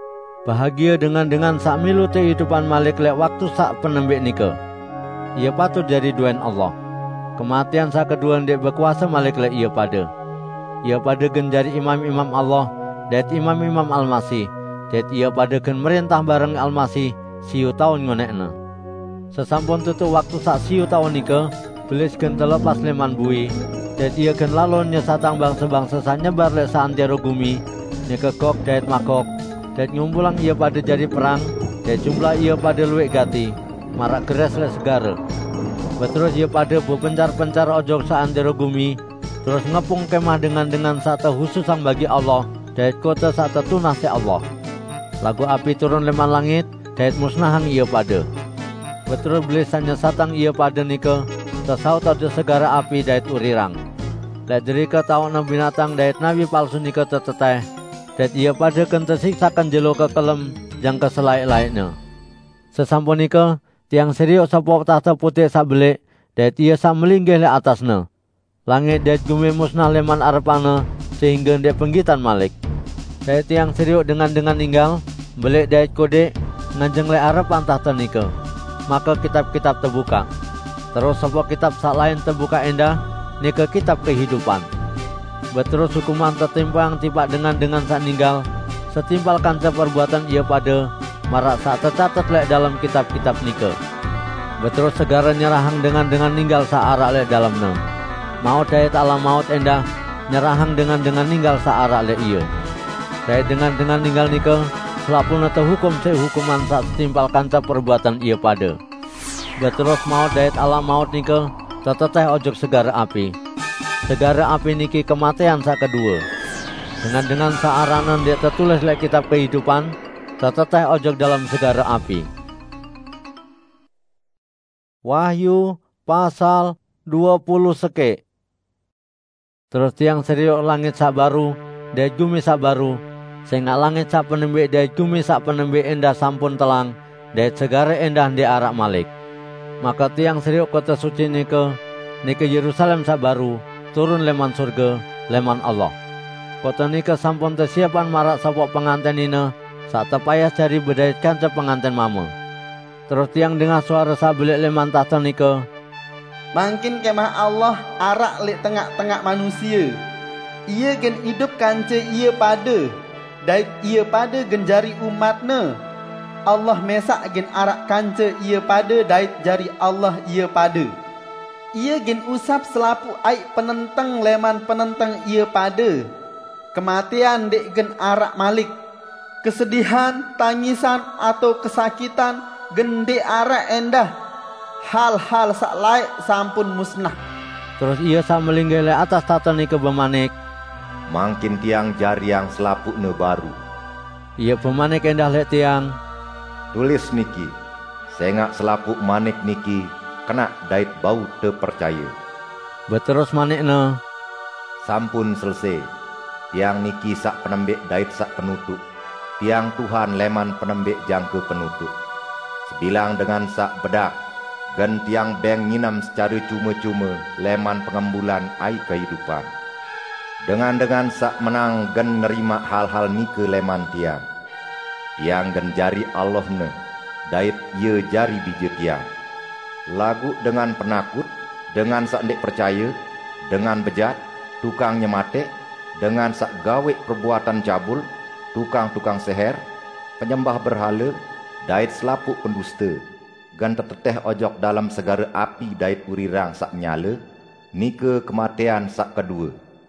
Bahagia dengan sak milu kehidupan malik lek waktu sak penembek nike. Ia patut jadi duen Allah. Kematian sak kedua dek berkuasa malik lek ia pada. Ia pada gen jadi imam-imam Allah dek imam-imam Almasih. Dek ia pada gen merintah bareng Almasih siu tahun ngonekna. Sesampun tutup waktu sak siu tahun nike belis gen terlepas leman bui. Dek ia gen lalon nyesatang bangsa-bangsa sak nyebar lek saantero gumi. Nike kok dek makok. Dek ngumpulang ia pada jadi perang. Dek jumlah ia pada luwek gati. Marak geres lek segara. Beterus ia pada berpencar-pencar ojok saantero gumi. Terus ngepung kemah dengan satu khususan bagi Allah. Dek kota satu tunah se Allah. Lagu api turun leman langit. Dek musnahang ia pada. Beterus belisannya satang ia pada nike. Tersaut ada segara api dait urirang. Dait jerika tawana binatang dait nabi palsu nike teteteh. Dait ia pada kentesiksakan jelo kekelem yang keselai-laiknya. Sesampun nike tiang seriuk sapok tahta putih sak belik. Dait ia sak melinggih le atasna. Langit dait gumi musnah leman arepana sehingga dait penggitan malik. Dait tiang seriuk dengan ninggal belik dait kode nganjeng le arepan tahta nike. Maka kitab-kitab terbuka. Terus sebuah kitab sak lain terbuka endah nike kitab kehidupan. Beterus hukuman tertimpang tipak dengan sak ninggal setimpalkan perbuatan ia pada marak sak tercatat lek dalam kitab-kitab nike. Beterus segara nyerahang dengan ninggal sak arak lek dalamnya. Maut daya alam maut endah nyerahang dengan ninggal sak arak lek iya. Daya dengan ninggal nike selapuna terhukum sehukuman sak setimpalkan perbuatan ia pada. Beterus maut dayat alam maut nike teteteh ojok segara api. Segara api niki kematian sak kedua. Dengan saaranan dia tertulis lek kitab kehidupan teteteh ojok dalam segara api. Wahyu pasal 20 seke. Terus tiang seriuk langit sak baru, dayat gumi sak baru. Sehingga langit sak penembek dayat gumi sak penembek endah sampun telang, dayat segara endah di arak malik. Maka tiang seriuk kota suci nike Yerusalem sak baru turun leman surga leman Allah. Kota nike sampun tersiapan marak sapok penganten ina sak tepayah cari bedait kanca penganten mama. Terus tiang dengar suara sak belik leman tahta nike. Mangkin kemah Allah arak lek tengah-tengah manusia. Ia gen hidup kanca ia pada. Dait ia pada gen jari umatna. Allah mesak gen arak kanca ia pada dait jari Allah ia pada. Ia gen usap selapu aik penentang leman penentang ia pada. Kematian dek gen arak malik. Kesedihan, tangisan atau kesakitan gen dek arak endah. Hal-hal sak laik sampun musnah. Terus ia sak melinggih le atas tahta nike bemanik. Mangkin tiang jari yang selapukna baru. Ia bemanik endah le tiang. Tulis niki, Sengak selapuk manik niki kena dait bau terpercaya. Beterus manikna, sampun selesai. Tiang niki sak penembik dait sak penutup. Tiang Tuhan leman penembik jangka penutup. Sebilang dengan sak bedak. Gan tiang beng nyinam secara cuma-cuma leman pengembulan ai kehidupan. Dengan sak menang gan nerima hal-hal nike leman tiang. Tiang gan jari Allah ne. Dait ye jari biji tiang. Lagu dengan penakut, dengan sak ndek percaya, dengan bejat, tukang nyematek, dengan sak gawe perbuatan cabul, tukang-tukang seher, penyembah berhala, dait selapuk pendusta, gan terteteh ojok dalam segara api dait urirang sak nyala, nike kematian sak kedua.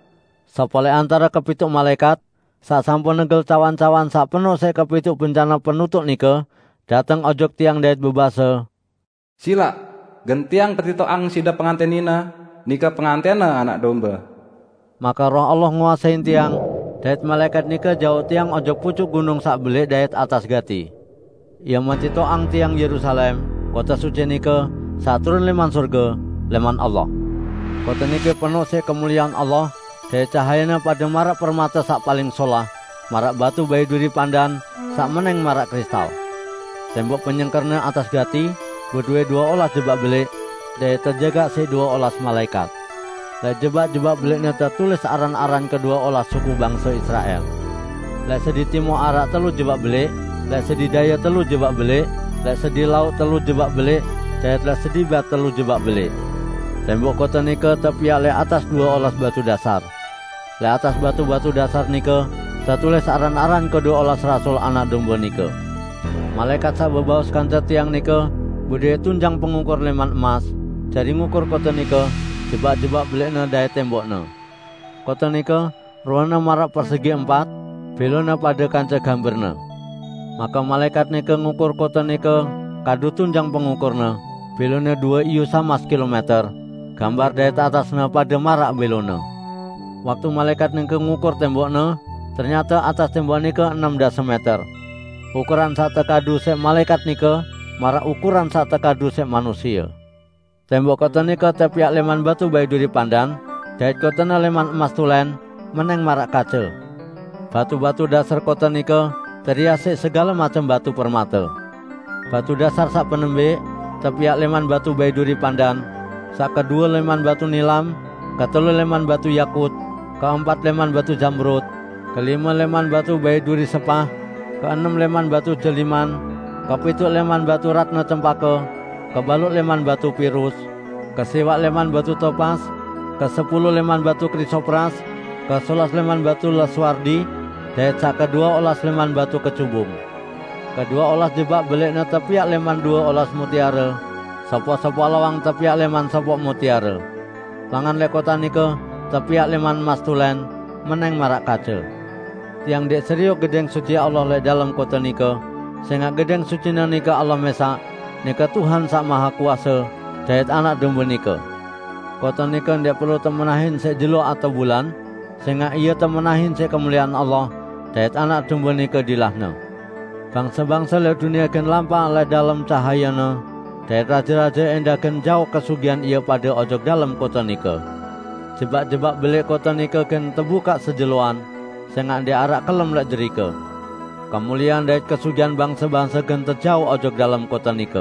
Sapole antara kepituk malaikat, sak sampun negel cawan-cawan sak penuh se kepituk bencana penutup nike, datang ojok tiang dait bebasa. Sila, gentiang petito ang sida pengantenina, nika pengantena anak domba. Maka roh Allah nguasain tiang, dait malaikat nika jauh tiang ojok pucuk gunung sak belik dait atas gati. Ia mencito ang tiang Yerusalem, kota suci nika, sak turun leman surga, leman Allah. Kota nika penuh se kemuliaan Allah, dait cahayana pada marak permata sak paling solah, marak batu bayi duri pandan, sak meneng marak kristal. Tembok penyengkerna atas gati, berdua 2 olas jebak belik, daya terjaga se 2 olas malaikat. Lai jebak-jebak beliknya tertulis aran-aran kedua olas suku bangsa Israel. Lai sedi timur arak telu jebak belik, lai sedi daya telu jebak belik, lai sedi laut telu jebak belik, daya lai sedi bat telu jebak belik. Tembok kota nika tepiak lai atas 2 olas batu dasar. Lai atas batu-batu dasar nika tertulis aran-aran kedua olas rasul anak domba nika. Malaikat sak bebaus kanca tiang nika budaya tunjang pengukur leman emas, jari ngukur kota nika, jebak-jebak belikna daya tembokna. Kota nika ruana marak persegi 4, belona pada kanca gambarna. Maka malaikat nika ngukur kota nika, kadu tunjang pengukurna, belona 2 iu sama kilometer, gambar daya atasna pada marak belona. Waktu malaikat nika ngukur tembokna, ternyata atas tembok nika 16 meter. Ukuran sak tekadu sek malaikat nika marak ukuran sak tekadu sek manusia. Tembok kota nika tepiak leman batu bayi duri pandan, dait kotana leman emas tulen, meneng marak kaca. Batu-batu dasar kota nika teriasi segala macam batu permata. Batu dasar sak penembik tepiak leman batu bayi duri pandan, sak kedua leman batu nilam, ketelu leman batu yakut, keempat leman batu jamrud, kelima leman batu bayi duri sepah, keenam leman batu jeliman, kepituk leman batu ratna cempaka, kebalut leman batu pirus, kesewak leman batu topas, ke-10 leman batu krisopras, ke-11 leman batu laswardi, dait sak kedua olas leman batu kecubung. Kedua olas jebak belikna tepiak leman 2 olas mutiara, sopo-sopo lawang tepiak leman sopo mutiara. Langan le kota nika tepiak leman emas tulen, meneng marak kaca. Tiang dek serius gedeng suci Allah le dalam kota nika, sehingga gedeng suci nika Allah Mesak, nika Tuhan sak maha kuasa, dait anak domba nika. Kota nika ndak perlu temenahin sek jelo atau bulan, sehingga ia temenahin sek kemuliaan Allah, dait anak domba nika dilahna. Bangsa-bangsa le dunia ken lampa le dalam cahayana, dait raja-raja endaken jauh kesugihan ia pada ojok dalam kota nika. Jebak-jebak belik kota nika ken terbuka sejeloan, sehingga dia arak kelem lek jerika. Kemuliaan dait kesugihan bangsa-bangsa ken terjauh ojok dalam kota nika.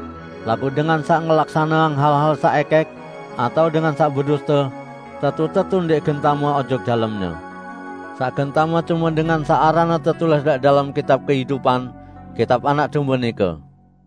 Laku dengan sak ngelaksanaan hal-hal sak ekek, atau dengan sak berdusta, tetu-tetu ndek gentama ojok dalamnya. Sak gentama cuma dengan sak arana tertulis dalam kitab kehidupan, kitab anak domba nika.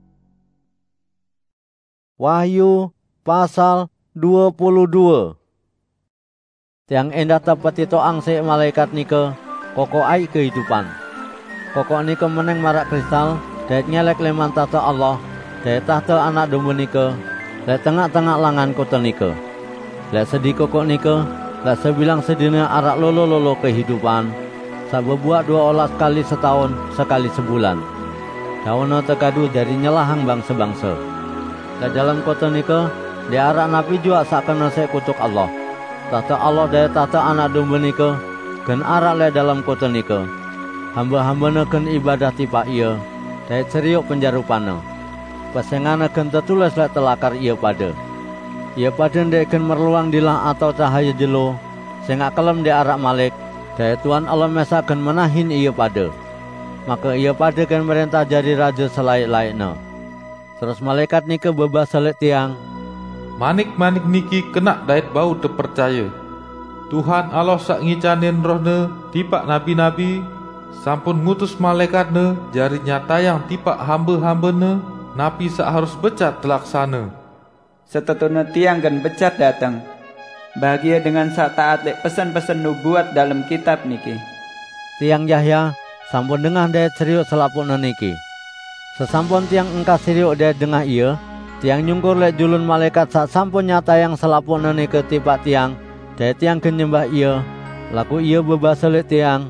Wahyu pasal 22. Tiang endah tepat itu angse malaikat nika, koko ai kehidupan. Koko nika meneng marak kristal, dait nyelek leman tahta Allah, dait tahta anak domba nika, dait tengah-tengah langan kota nika. Dait sedih koko nika, dait sebilang sedina arak lolo-lolo kehidupan, sabebuak 2 olas kali setahun, sekali sebulan. Dawana tekadu jadi nyelahang bangsa-bangsa. Dait dalam kota nika, dia arak napi jua sakana sek kutuk Allah. Tahta Allah daya tahta anak domba nika, gen arak le dalam kota nika. Hamba-hambana gen ibadah tipa ia, daya ceriuk penjarupana. Pesengana gen tertulis lek telakar ia pada. Ia pada ndek gen merluang dilah atau cahaya jelo, sing kelem di arak malik, daya Tuhan Allah Mesa gen menahin ia pada. Maka ia pada gen merintah jadi raja selaik-laikna. Terus malaikat nike bebasa lek tiang, manik-manik niki kena dait bau terpercaya. Tuhan Allah sak ngicanin rohne tipak nabi-nabi, sampun ngutus malaikatne jari nyatayang tipak hamba-hambane, napi sak harus becat telaksana. Setetuna tiang kan becat datang. Bahagia dengan sak taat lek pesan-pesan nubuat dalam kitab niki. Tiang Yahya sampun dengah daya serius selapuna niki. Sesampun tiang engkau serius daya dengah ia, tiang nyungkur lek julun malaikat sak sampun nyatayang selapuna niki tipak tiang, daya tiang gen nyembah ia. Laku ia bebasa lek tiang,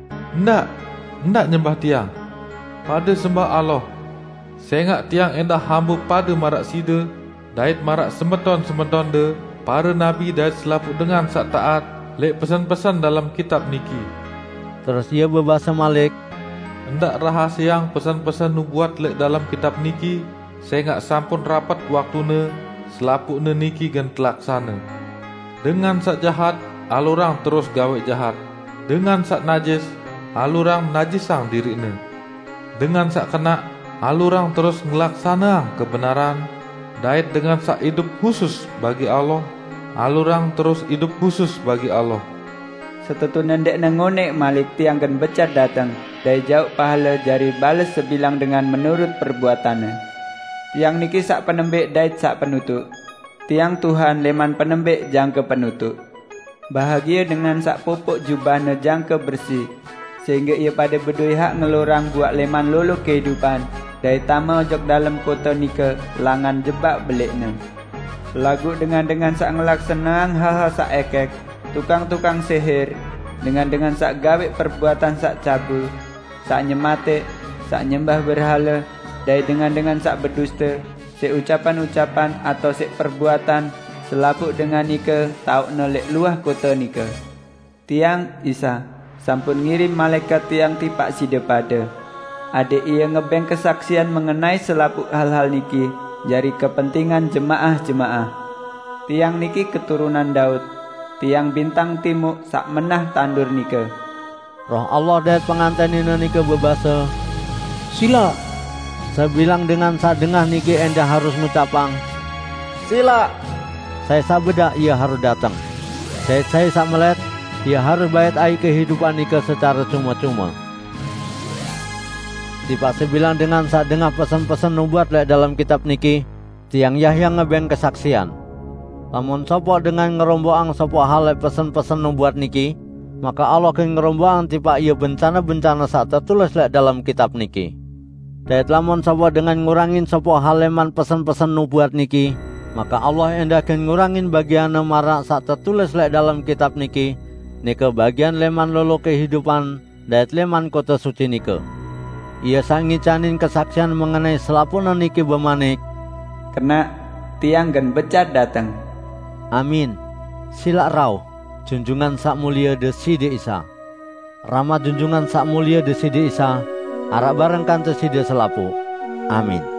Ndak nyembah tiang. Pada sembah Allah. Sengak tiang endah hamba pada marak sida, dait marak semeton-semeton de, para nabi dait selaput dengan sak taat, lek pesan-pesan dalam kitab niki. Terus ia berbahasa Malik, ndak rahasiang pesan-pesan nubuat lek dalam kitab niki, sengak sampun rapat waktune, selaputne niki gen telaksana. Dengan sak jahat, alurang terus gawe jahat. Dengan sak najis, alurang najisang dirine. Dengan sak kena, alurang terus ngelaksana kebenaran. Dait dengan sak hidup khusus bagi Allah, alurang terus hidup khusus bagi Allah. Setetuna ndek nengonek malik tiang kan becat datang, dari jauh pahala jari bales sebilang dengan menurut perbuatannya. Tiang niki sak penembek dait sak penutuk. Tiang Tuhan leman penembek jangka penutuk. Bahagia dengan sak popok jubahnya jangka bersih, sehingga ia pada berdui hak ngelorang buat leman lolo kehidupan, dari tama ojok dalam kota nika langan jebak belikna. Lagu dengan sak ngelaksanang hal-hal sak ekek, tukang-tukang sihir, dengan sak gawe perbuatan sak cabul, sak nyemate, sak nyembah berhala, dari dengan sak berdusta, si ucapan-ucapan atau si perbuatan selaput dengan nika tauk nolek luah kota nika. Tiang Isa sampun ngirim malaikat tiang tipak sida pada. Adik ia ngebeng kesaksian mengenai selaput hal-hal niki jari kepentingan jemaah-jemaah. Tiang niki keturunan Daud, tiang bintang timuk sak menah tandur nika. Roh Allah dan pengantinina nika berbahasa, Sila. Saya bilang dengan sak dengah niki endah harus ngucapang, Sila. Saya sabeda ia harus datang. Saya sak melet, ia harus bayat air kehidupan nika secara cuma-cuma. Tipak sebilang dengan sak dengah pesan-pesan nubuat lek dalam kitab niki, tiang Yahya ngebeng kesaksian. Lamun sopo dengan ngeromboang sopo hal lek pesan-pesan nubuat niki, maka Allah akan ngeromboang tipak ia bencana-bencana sak tertulis lek dalam kitab niki. Dait lamun sopo dengan ngurangin sopo hal leman pesan-pesan nubuat niki, maka Allah endah akan ngurangin bagian marak sak tertulis lek dalam kitab niki, nika bagian leman lolo kehidupan, dait leman kota suci nika. Ia sangicanin kesaksian mengenai selapuna niki bemanik, Kena tiang gen becat datang. Amin. Sila rau, junjungan sak mulia Deside Isa. Rama junjungan sak mulia Deside Isa, arak bareng kante sida selapu. Amin.